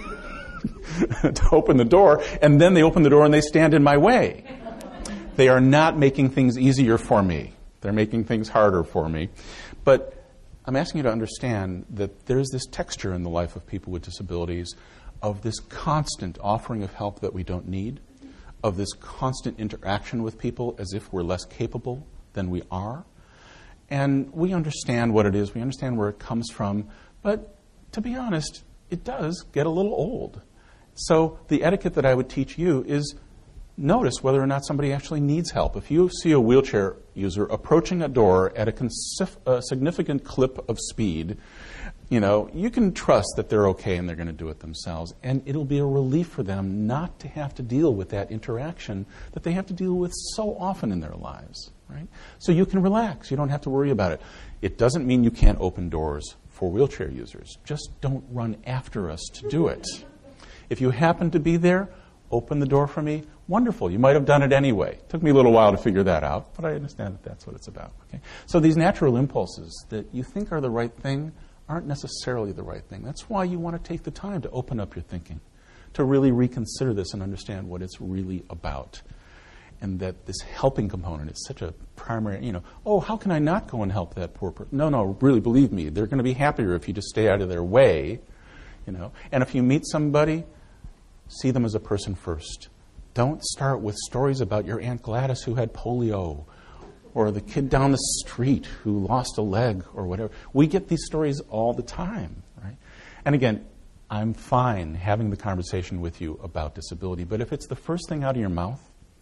to open the door, and then they open the door and they stand in my way. They are not making things easier for me. They're making things harder for me. But I'm asking you to understand that there's this texture in the life of people with disabilities of this constant offering of help that we don't need, of this constant interaction with people as if we're less capable than we are. And we understand what it is, we understand where it comes from, but to be honest, it does get a little old. So the etiquette that I would teach you is notice whether or not somebody actually needs help. If you see a wheelchair user approaching a door at a significant clip of speed, you can trust that they're okay and they're going to do it themselves. And it'll be a relief for them not to have to deal with that interaction that they have to deal with so often in their lives, right? So you can relax. You don't have to worry about it. It doesn't mean you can't open doors for wheelchair users. Just don't run after us to do it. If you happen to be there, open the door for me. Wonderful. You might have done it anyway. It took me a little while to figure that out, but I understand that that's what it's about. Okay? So these natural impulses that you think are the right thing aren't necessarily the right thing. That's why you want to take the time to open up your thinking, to really reconsider this and understand what it's really about. And that this helping component is such a primary, how can I not go and help that poor person? No, really, believe me, they're going to be happier if you just stay out of their way, And if you meet somebody, see them as a person first. Don't start with stories about your Aunt Gladys who had polio, or the kid down the street who lost a leg, or whatever. We get these stories all the time, right? And again, I'm fine having the conversation with you about disability, but if it's the first thing out of your mouth,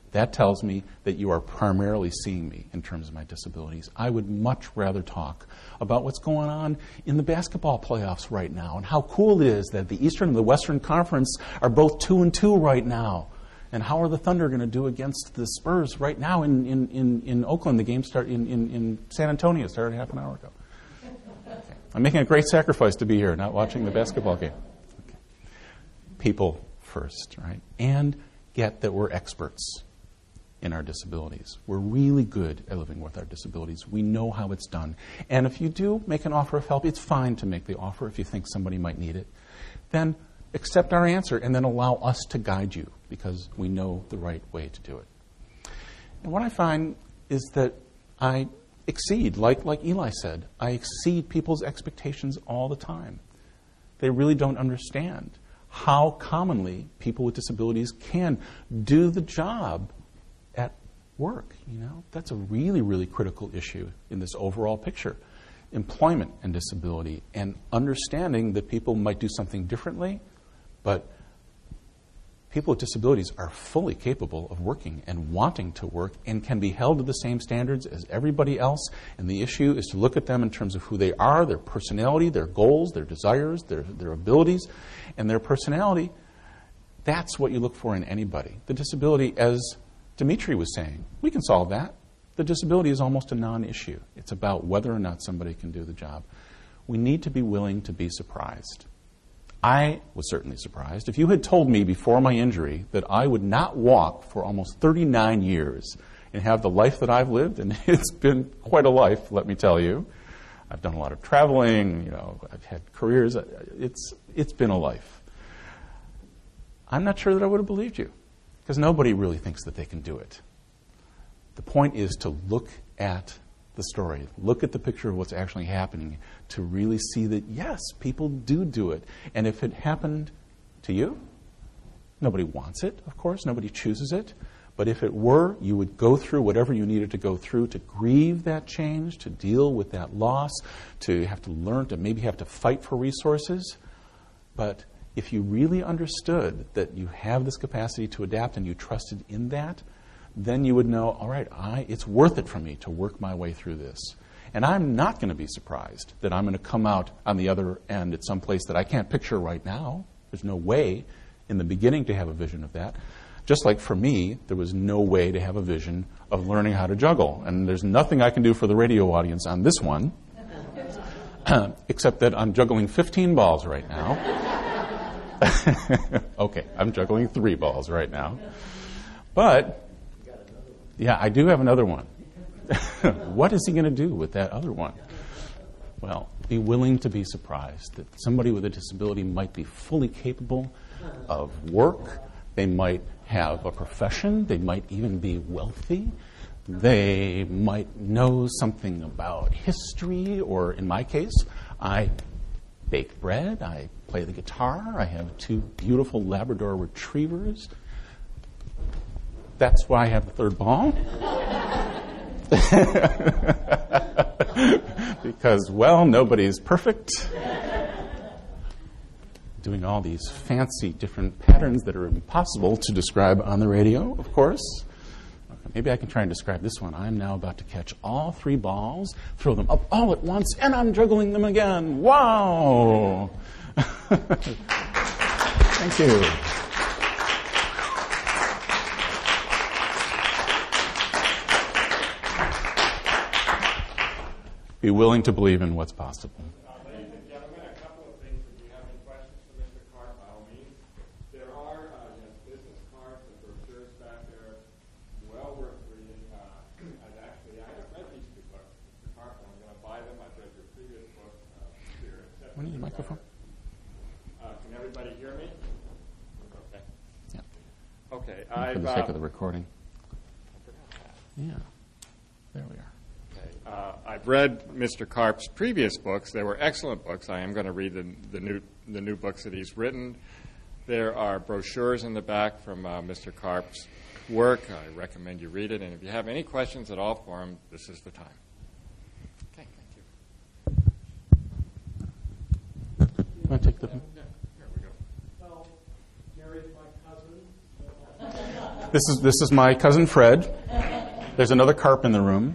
That tells me that you are primarily seeing me in terms of my disabilities. I would much rather talk about what's going on in the basketball playoffs right now and how cool it is that the Eastern and the Western Conference are both 2-2 right now. And how are the Thunder going to do against the Spurs right now in Oakland? The game started in San Antonio, started half an hour ago. I'm making a great sacrifice to be here, not watching the basketball game. Okay. People first, right? And get that we're experts in our disabilities. We're really good at living with our disabilities. We know how it's done. And if you do make an offer of help, it's fine to make the offer if you think somebody might need it. Then accept our answer and then allow us to guide you because we know the right way to do it. And what I find is that I exceed, like Eli said, I exceed people's expectations all the time. They really don't understand how commonly people with disabilities can do the job at work. That's a really, really critical issue in this overall picture. Employment and disability, and understanding that people might do something differently, but people with disabilities are fully capable of working and wanting to work and can be held to the same standards as everybody else. And the issue is to look at them in terms of who they are, their personality, their goals, their desires, their abilities, and their personality. That's what you look for in anybody. The disability, as Dimitri was saying, we can solve that. The disability is almost a non-issue. It's about whether or not somebody can do the job. We need to be willing to be surprised. I was certainly surprised. If you had told me before my injury that I would not walk for almost 39 years and have the life that I've lived, and it's been quite a life, let me tell you. I've done a lot of traveling, I've had careers. It's been a life. I'm not sure that I would have believed you because nobody really thinks that they can do it. The point is to look at the story, look at the picture of what's actually happening to really see that, yes, people do it. And if it happened to you, nobody wants it, of course, nobody chooses it. But if it were, you would go through whatever you needed to go through to grieve that change, to deal with that loss, to have to learn, to maybe have to fight for resources. But if you really understood that you have this capacity to adapt and you trusted in that, then you would know, all right, it's worth it for me to work my way through this. And I'm not going to be surprised that I'm going to come out on the other end at some place that I can't picture right now. There's no way in the beginning to have a vision of that. Just like for me, there was no way to have a vision of learning how to juggle. And there's nothing I can do for the radio audience on this one, except that I'm juggling 15 balls right now. Okay, I'm juggling 3 balls right now. But yeah, I do have another one. What is he going to do with that other one? Well, be willing to be surprised that somebody with a disability might be fully capable of work. They might have a profession. They might even be wealthy. They might know something about history, or in my case, I bake bread, I play the guitar, I have 2 beautiful Labrador retrievers. That's why I have the 3rd ball. Because, well, nobody's perfect. Doing all these fancy different patterns that are impossible to describe on the radio, of course. Okay, maybe I can try and describe this one. I'm now about to catch all 3 balls, throw them up all at once, and I'm juggling them again. Wow! Thank you. Be willing to believe in what's possible. Ladies and gentlemen, a couple of things. If you have any questions for Mr. Karp, by all means. There are business cards and brochures back there, well worth reading. I haven't read these 2 books, Mr. Karp, and I'm going to buy them. I've read your previous book. When is your microphone? Can everybody hear me? Okay. Yeah. Okay. For the sake of the recording. Yeah. There we are. I've read Mr. Karp's previous books. They were excellent books. I am going to read the new books that he's written. There are brochures in the back from Mr. Karp's work. I recommend you read it. And if you have any questions at all for him, this is the time. Okay, thank you. You want to take the... Here we go. Well, Gary's my cousin. This is my cousin Fred. There's another carp in the room.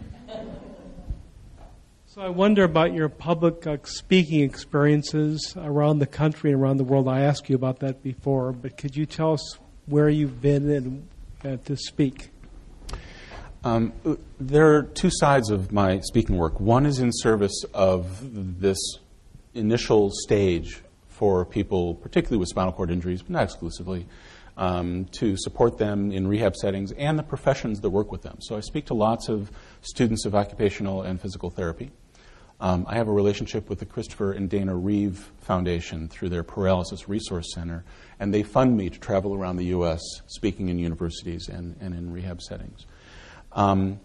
So I wonder about your public speaking experiences around the country and around the world. I asked you about that before, but could you tell us where you've been to speak? There are two sides of my speaking work. One is in service of this initial stage for people, particularly with spinal cord injuries, but not exclusively, to support them in rehab settings and the professions that work with them. So I speak to lots of students of occupational and physical therapy. I have a relationship with the Christopher and Dana Reeve Foundation through their Paralysis Resource Center, and they fund me to travel around the U.S. speaking in universities and in rehab settings. And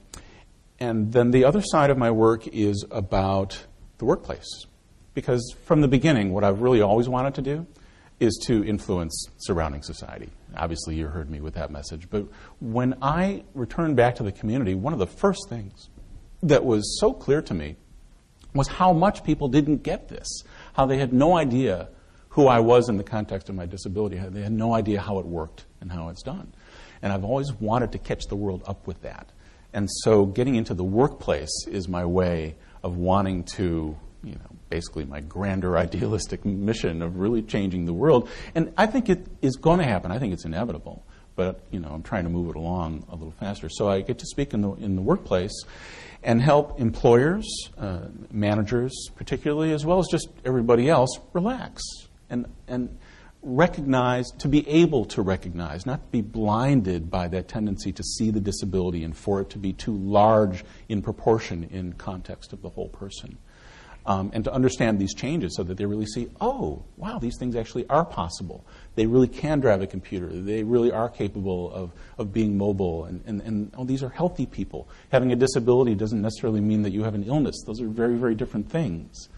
then the other side of my work is about the workplace. Because from the beginning, what I've really always wanted to do is to influence surrounding society. Obviously, you heard me with that message. But when I returned back to the community, one of the first things that was so clear to me was how much people didn't get this, how they had no idea who I was in the context of my disability. They had no idea how it worked and how it's done. And I've always wanted to catch the world up with that. And so getting into the workplace is my way of wanting to, basically my grander idealistic mission of really changing the world. And I think it is going to happen. I think it's inevitable. But, I'm trying to move it along a little faster. So I get to speak in the workplace and help employers, managers particularly, as well as just everybody else, relax and recognize, to be able to recognize, not be blinded by that tendency to see the disability and for it to be too large in proportion in context of the whole person. And to understand these changes so that they really see, oh, wow, these things actually are possible. They really can drive a computer. They really are capable of being mobile. And these are healthy people. Having a disability doesn't necessarily mean that you have an illness. Those are very, very different things.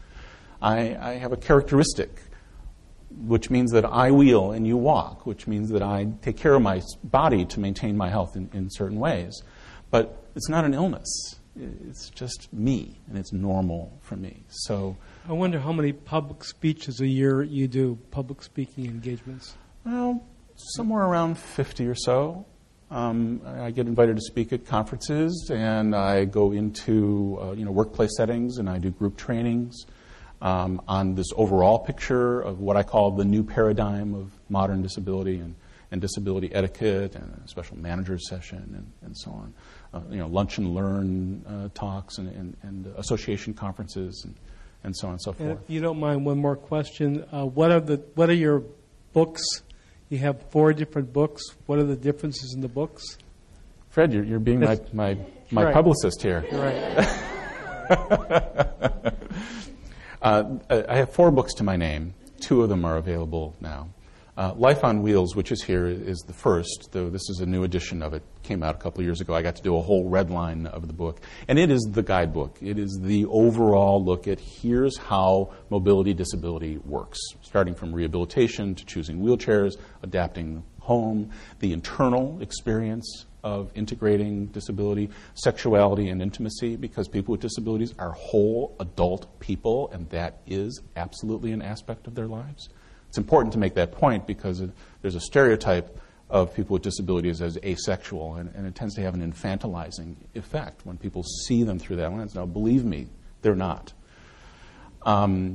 I have a characteristic, which means that I wheel and you walk, which means that I take care of my body to maintain my health in certain ways. But it's not an illness. It's just me, and it's normal for me. So I wonder how many public speeches a year you do, public speaking engagements. Well, somewhere around 50 or so. I get invited to speak at conferences, and I go into workplace settings, and I do group trainings on this overall picture of what I call the new paradigm of modern disability and disability etiquette, and a special manager's session, and so on. Lunch and learn talks and association conferences and so on and so forth. And if you don't mind, one more question. What are your books? You have 4 different books. What are the differences in the books? Fred, you're being my right. publicist here. You're right. I have 4 books to my name. 2 of them are available now. Life on Wheels, which is here, is the first, though this is a new edition of it. Came out a couple of years ago. I got to do a whole red line of the book. And it is the guidebook. It is the overall look at here's how mobility disability works, starting from rehabilitation to choosing wheelchairs, adapting home, the internal experience of integrating disability, sexuality and intimacy, because people with disabilities are whole adult people, and that is absolutely an aspect of their lives. It's important to make that point because there's a stereotype of people with disabilities as asexual, and it tends to have an infantilizing effect when people see them through that lens. Now, believe me, they're not. So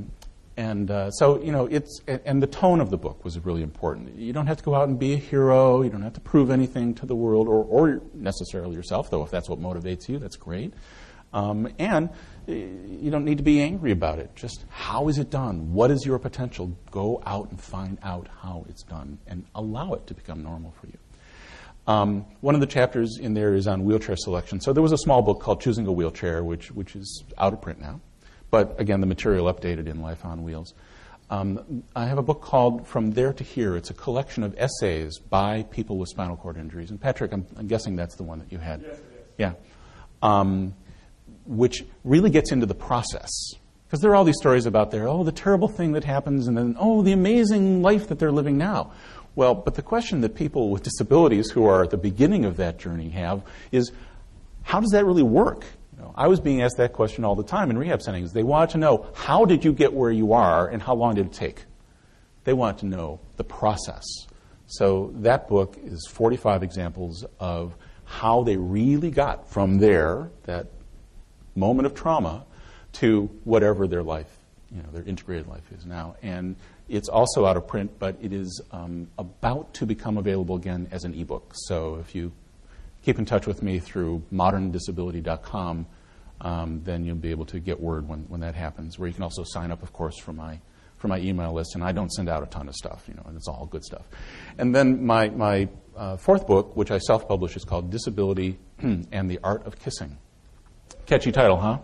the tone of the book was really important. You don't have to go out and be a hero. You don't have to prove anything to the world or necessarily yourself, though if that's what motivates you, that's great. And you don't need to be angry about it. Just how is it done? What is your potential? Go out and find out how it's done and allow it to become normal for you. One of the chapters in there is on wheelchair selection. So there was a small book called Choosing a Wheelchair, which is out of print now. But again, the material updated in Life on Wheels. I have a book called From There to Here. It's a collection of essays by people with spinal cord injuries. And Patrick, I'm guessing that's the one that you had. Yes, it is. Yeah. Which really gets into the process. Because there are all these stories about the terrible thing that happens, and then, the amazing life that they're living now. Well, but the question that people with disabilities who are at the beginning of that journey have is, how does that really work? I was being asked that question all the time in rehab settings. They wanted to know, how did you get where you are, and how long did it take? They want to know the process. So that book is 45 examples of how they really got from there, that moment of trauma, to whatever their life, their integrated life is now. And it's also out of print, but it is about to become available again as an ebook. So if you keep in touch with me through moderndisability.com, then you'll be able to get word when that happens, where you can also sign up, of course, for my email list. And I don't send out a ton of stuff, and it's all good stuff. And then my fourth book, which I self-publish, is called Disability and the Art of Kissing. Catchy title, huh?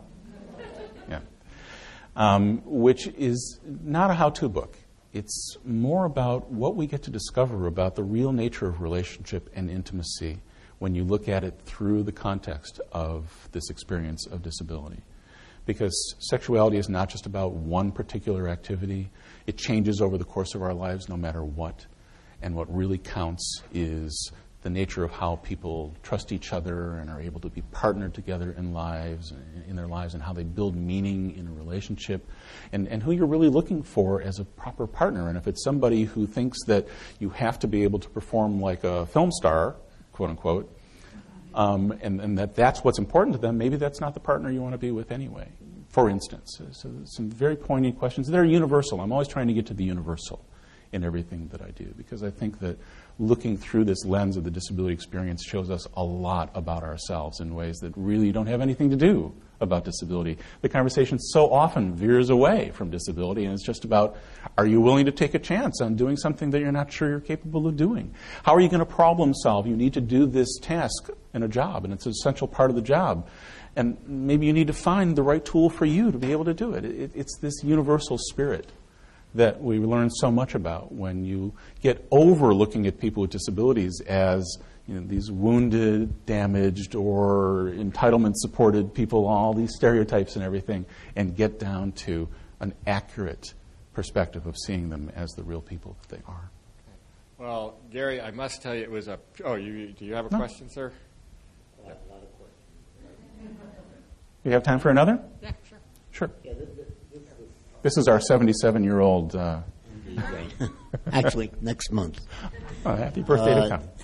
Yeah. Which is not a how-to book. It's more about what we get to discover about the real nature of relationship and intimacy when you look at it through the context of this experience of disability. Because sexuality is not just about one particular activity. It changes over the course of our lives no matter what. And what really counts is the nature of how people trust each other and are able to be partnered together in their lives, and how they build meaning in a relationship, and who you're really looking for as a proper partner. And if it's somebody who thinks that you have to be able to perform like a film star, quote unquote, and that's what's important to them, maybe that's not the partner you want to be with anyway, for instance. So some very poignant questions. They're universal. I'm always trying to get to the universal in everything that I do, because I think that looking through this lens of the disability experience shows us a lot about ourselves in ways that really don't have anything to do about disability. The conversation so often veers away from disability, and it's just about, are you willing to take a chance on doing something that you're not sure you're capable of doing? How are you going to problem solve? You need to do this task in a job, and it's an essential part of the job. And maybe you need to find the right tool for you to be able to do it. It's this universal spirit that we learn so much about when you get over looking at people with disabilities as these wounded, damaged, or entitlement-supported people, all these stereotypes and everything, and get down to an accurate perspective of seeing them as the real people that they are. Well, Gary, I must tell you, it was a... Oh, do you have a question, sir? I have a lot of questions. You have time for another? Yeah, sure. Sure. Yeah, this is our 77-year-old... Actually, next month. Oh, happy birthday to come.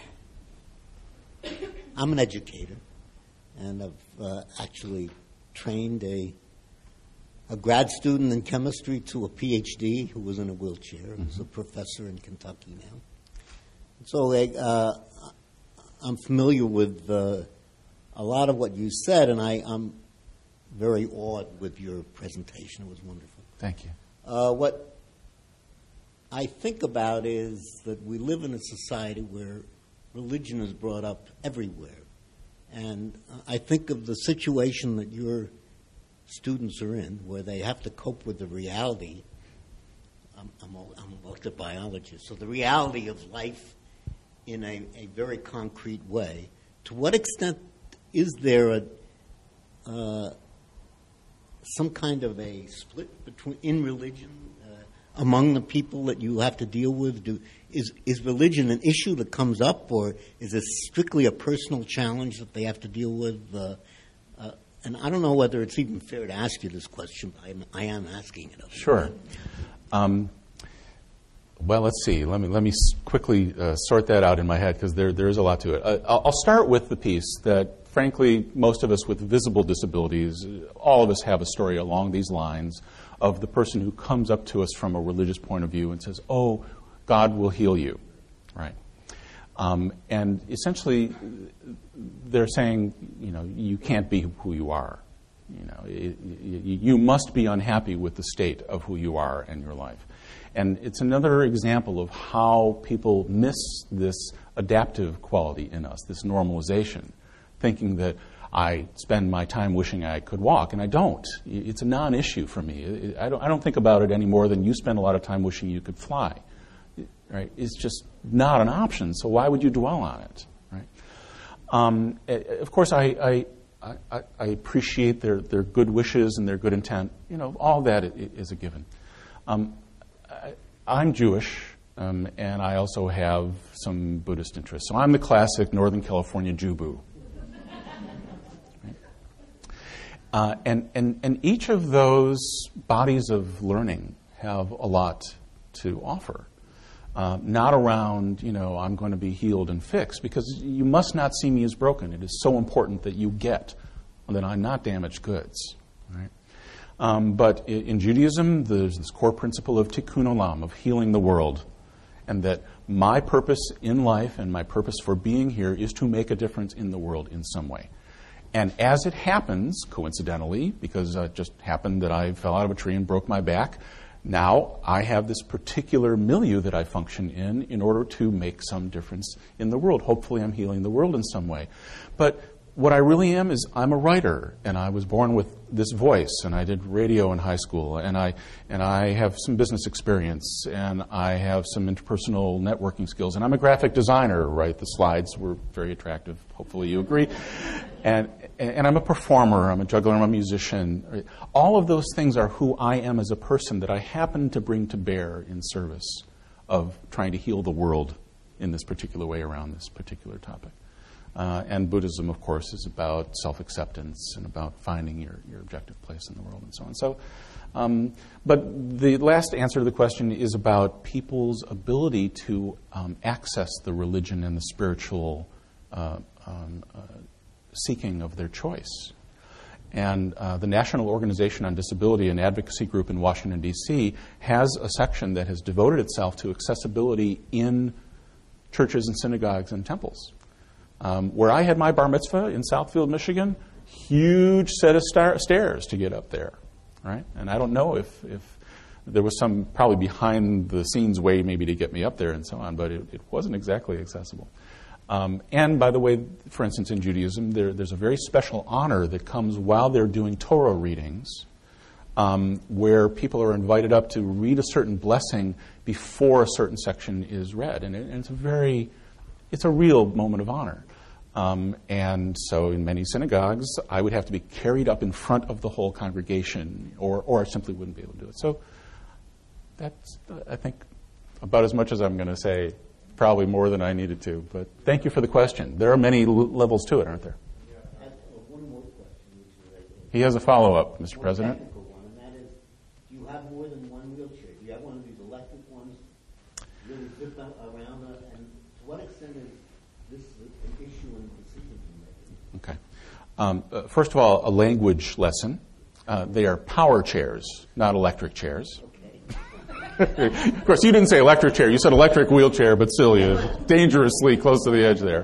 I'm an educator, and I've actually trained a grad student in chemistry to a PhD who was in a wheelchair, who's a professor in Kentucky now. So I'm familiar with a lot of what you said, and I'm very awed with your presentation. It was wonderful. Thank you. What I think about is that we live in a society where religion is brought up everywhere. And I think of the situation that your students are in, where they have to cope with the reality. I'm a molecular biologist, so the reality of life in a very concrete way. To what extent is there some kind of a split in religion among the people that you have to deal with? Is religion an issue that comes up, or is it strictly a personal challenge that they have to deal with? And I don't know whether it's even fair to ask you this question, but I am asking it. Sure. Well, let's see. Let me quickly sort that out in my head, because there is a lot to it. I'll start with the piece that, frankly, most of us with visible disabilities, all of us have a story along these lines of the person who comes up to us from a religious point of view and says, "Oh, God will heal you," right? And essentially, they're saying, you can't be who you are. You must be unhappy with the state of who you are in your life. And it's another example of how people miss this adaptive quality in us, this normalization, thinking that I spend my time wishing I could walk, and I don't. It's a non-issue for me. I don't think about it any more than you spend a lot of time wishing you could fly. Right? It's just not an option, so why would you dwell on it? Right? Of course, I appreciate their good wishes and their good intent. All that is a given. I'm Jewish, and I also have some Buddhist interests. So I'm the classic Northern California Jew-boo. And each of those bodies of learning have a lot to offer. not around, I'm going to be healed and fixed, because you must not see me as broken. It is so important that you get that I'm not damaged goods. Right? But in Judaism, there's this core principle of tikkun olam, of healing the world, and that my purpose in life and my purpose for being here is to make a difference in the world in some way. And as it happens, coincidentally, because it just happened that I fell out of a tree and broke my back, now I have this particular milieu that I function in order to make some difference in the world. Hopefully I'm healing the world in some way. But what I really am is I'm a writer, and I was born with this voice, and I did radio in high school, and I have some business experience, and I have some interpersonal networking skills, and I'm a graphic designer, right? The slides were very attractive. Hopefully you agree. And I'm a performer, I'm a juggler, I'm a musician. All of those things are who I am as a person that I happen to bring to bear in service of trying to heal the world in this particular way around this particular topic. And Buddhism, of course, is about self-acceptance and about finding your objective place in the world and so on. So, but the last answer to the question is about people's ability to access the religion and the spiritual seeking of their choice. And the National Organization on Disability, an advocacy group in Washington, D.C., has a section that has devoted itself to accessibility in churches and synagogues and temples. Where I had my bar mitzvah in Southfield, Michigan, huge set of stairs to get up there, right? And I don't know if there was some probably behind the scenes way maybe to get me up there and so on, but it wasn't exactly accessible. And by the way, for instance, in Judaism, there's a very special honor that comes while they're doing Torah readings, where people are invited up to read a certain blessing before a certain section is read, and it's a real moment of honor. And so in many synagogues, I would have to be carried up in front of the whole congregation, or I simply wouldn't be able to do it. So that's, I think, about as much as I'm going to say, probably more than I needed to. But thank you for the question. There are many levels to it, aren't there? I have one more question, which is He has a follow-up, Mr. President. Technical one, and that is, do you have more than one wheelchair? Do you have one of these electric ones really zip around, and to what extent is this an issue in decisions you make? Okay. First of all, a language lesson. They are power chairs, not electric chairs. Of course, you didn't say electric chair. You said electric wheelchair, but still, you're dangerously close to the edge there.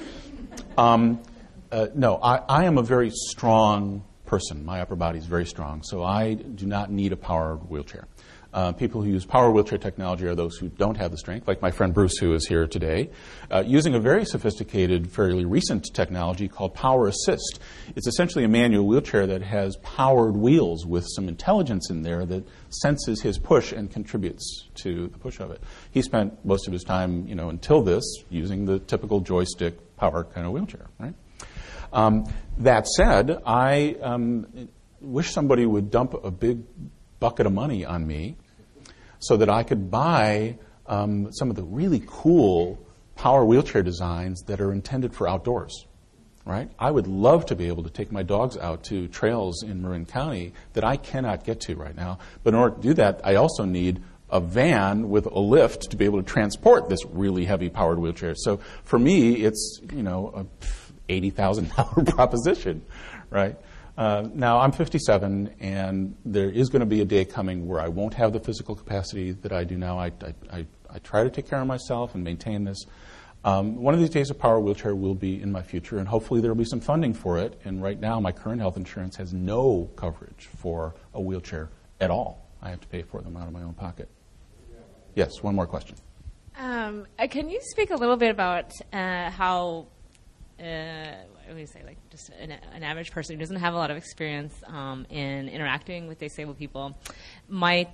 No, I am a very strong person. My upper body is very strong, so I do not need a powered wheelchair. People who use power wheelchair technology are those who don't have the strength, like my friend Bruce, who is here today, using a very sophisticated, fairly recent technology called Power Assist. It's essentially a manual wheelchair that has powered wheels with some intelligence in there that senses his push and contributes to the push of it. He spent most of his time, until this, using the typical joystick power kind of wheelchair, right? That said, I wish somebody would dump a big bucket of money on me so that I could buy some of the really cool power wheelchair designs that are intended for outdoors, right? I would love to be able to take my dogs out to trails in Marin County that I cannot get to right now. But in order to do that, I also need a van with a lift to be able to transport this really heavy powered wheelchair. So for me, it's, a $80,000 proposition, right? Now, I'm 57, and there is going to be a day coming where I won't have the physical capacity that I do now. I try to take care of myself and maintain this. One of these days, a power wheelchair will be in my future, and hopefully there will be some funding for it. And right now, my current health insurance has no coverage for a wheelchair at all. I have to pay for them out of my own pocket. Yes, one more question. Can you speak a little bit about how... what do you say, like just an average person who doesn't have a lot of experience in interacting with disabled people might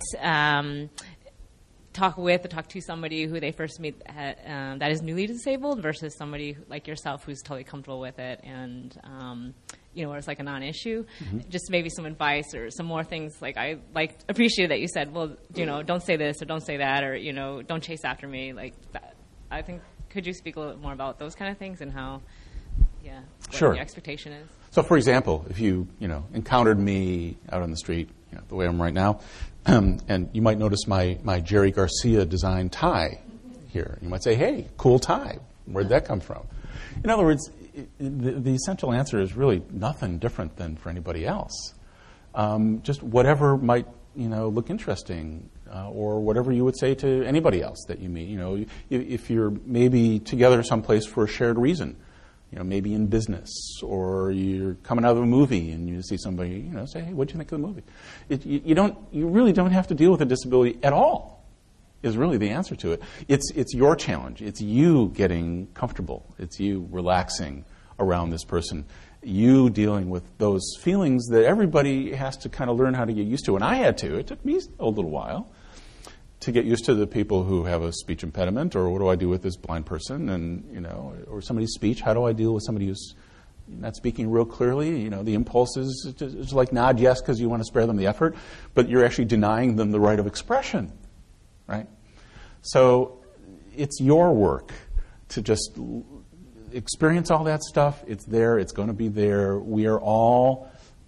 talk to somebody who they first meet that is newly disabled versus somebody like yourself who's totally comfortable with it and where it's like a non-issue. Mm-hmm. Just maybe some advice or some more things. Like I appreciated that you said, well, don't say this or don't say that or don't chase after me like that. I think could you speak a little bit more about those kind of things and how? Yeah, what sure. Your expectation is. So, for example, if you encountered me out on the street, the way I'm right now, and you might notice my Jerry Garcia design tie here. You might say, hey, cool tie. Where'd that come from? In other words, the essential answer is really nothing different than for anybody else. Just whatever might look interesting, or whatever you would say to anybody else that you meet. If you're maybe together someplace for a shared reason, maybe in business, or you're coming out of a movie and you see somebody, say, hey, what'd you think of the movie? You really don't have to deal with a disability at all. Is really the answer to it. It's your challenge. It's you getting comfortable. It's you relaxing around this person. You dealing with those feelings that everybody has to kind of learn how to get used to. And I had to. It took me a little while to get used to the people who have a speech impediment, or what do I do with this blind person, and or somebody's speech. How do I deal with somebody who's not speaking real clearly? The impulse is like nod yes because you want to spare them the effort, but you're actually denying them the right of expression. Right? So it's your work to just experience all that stuff. It's there. It's going to be there. We are all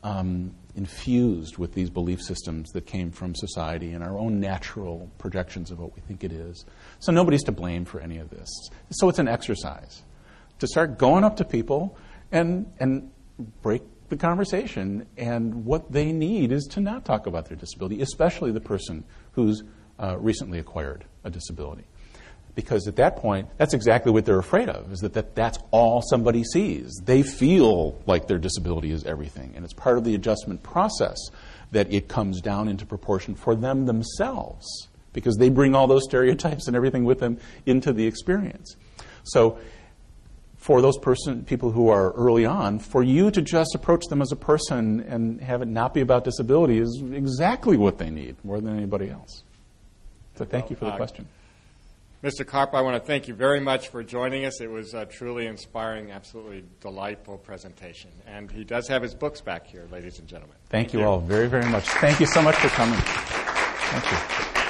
infused with these belief systems that came from society and our own natural projections of what we think it is. So nobody's to blame for any of this. So it's an exercise to start going up to people and break the conversation. And what they need is to not talk about their disability, especially the person who's recently acquired a disability. Because at that point, that's exactly what they're afraid of, is that's all somebody sees. They feel like their disability is everything. And it's part of the adjustment process that it comes down into proportion for them themselves, because they bring all those stereotypes and everything with them into the experience. So for those people who are early on, for you to just approach them as a person and have it not be about disability is exactly what they need, more than anybody else. So thank you for the question. Mr. Karp, I want to thank you very much for joining us. It was a truly inspiring, absolutely delightful presentation. And he does have his books back here, ladies and gentlemen. Thank you all very, very much. Thank you so much for coming. Thank you.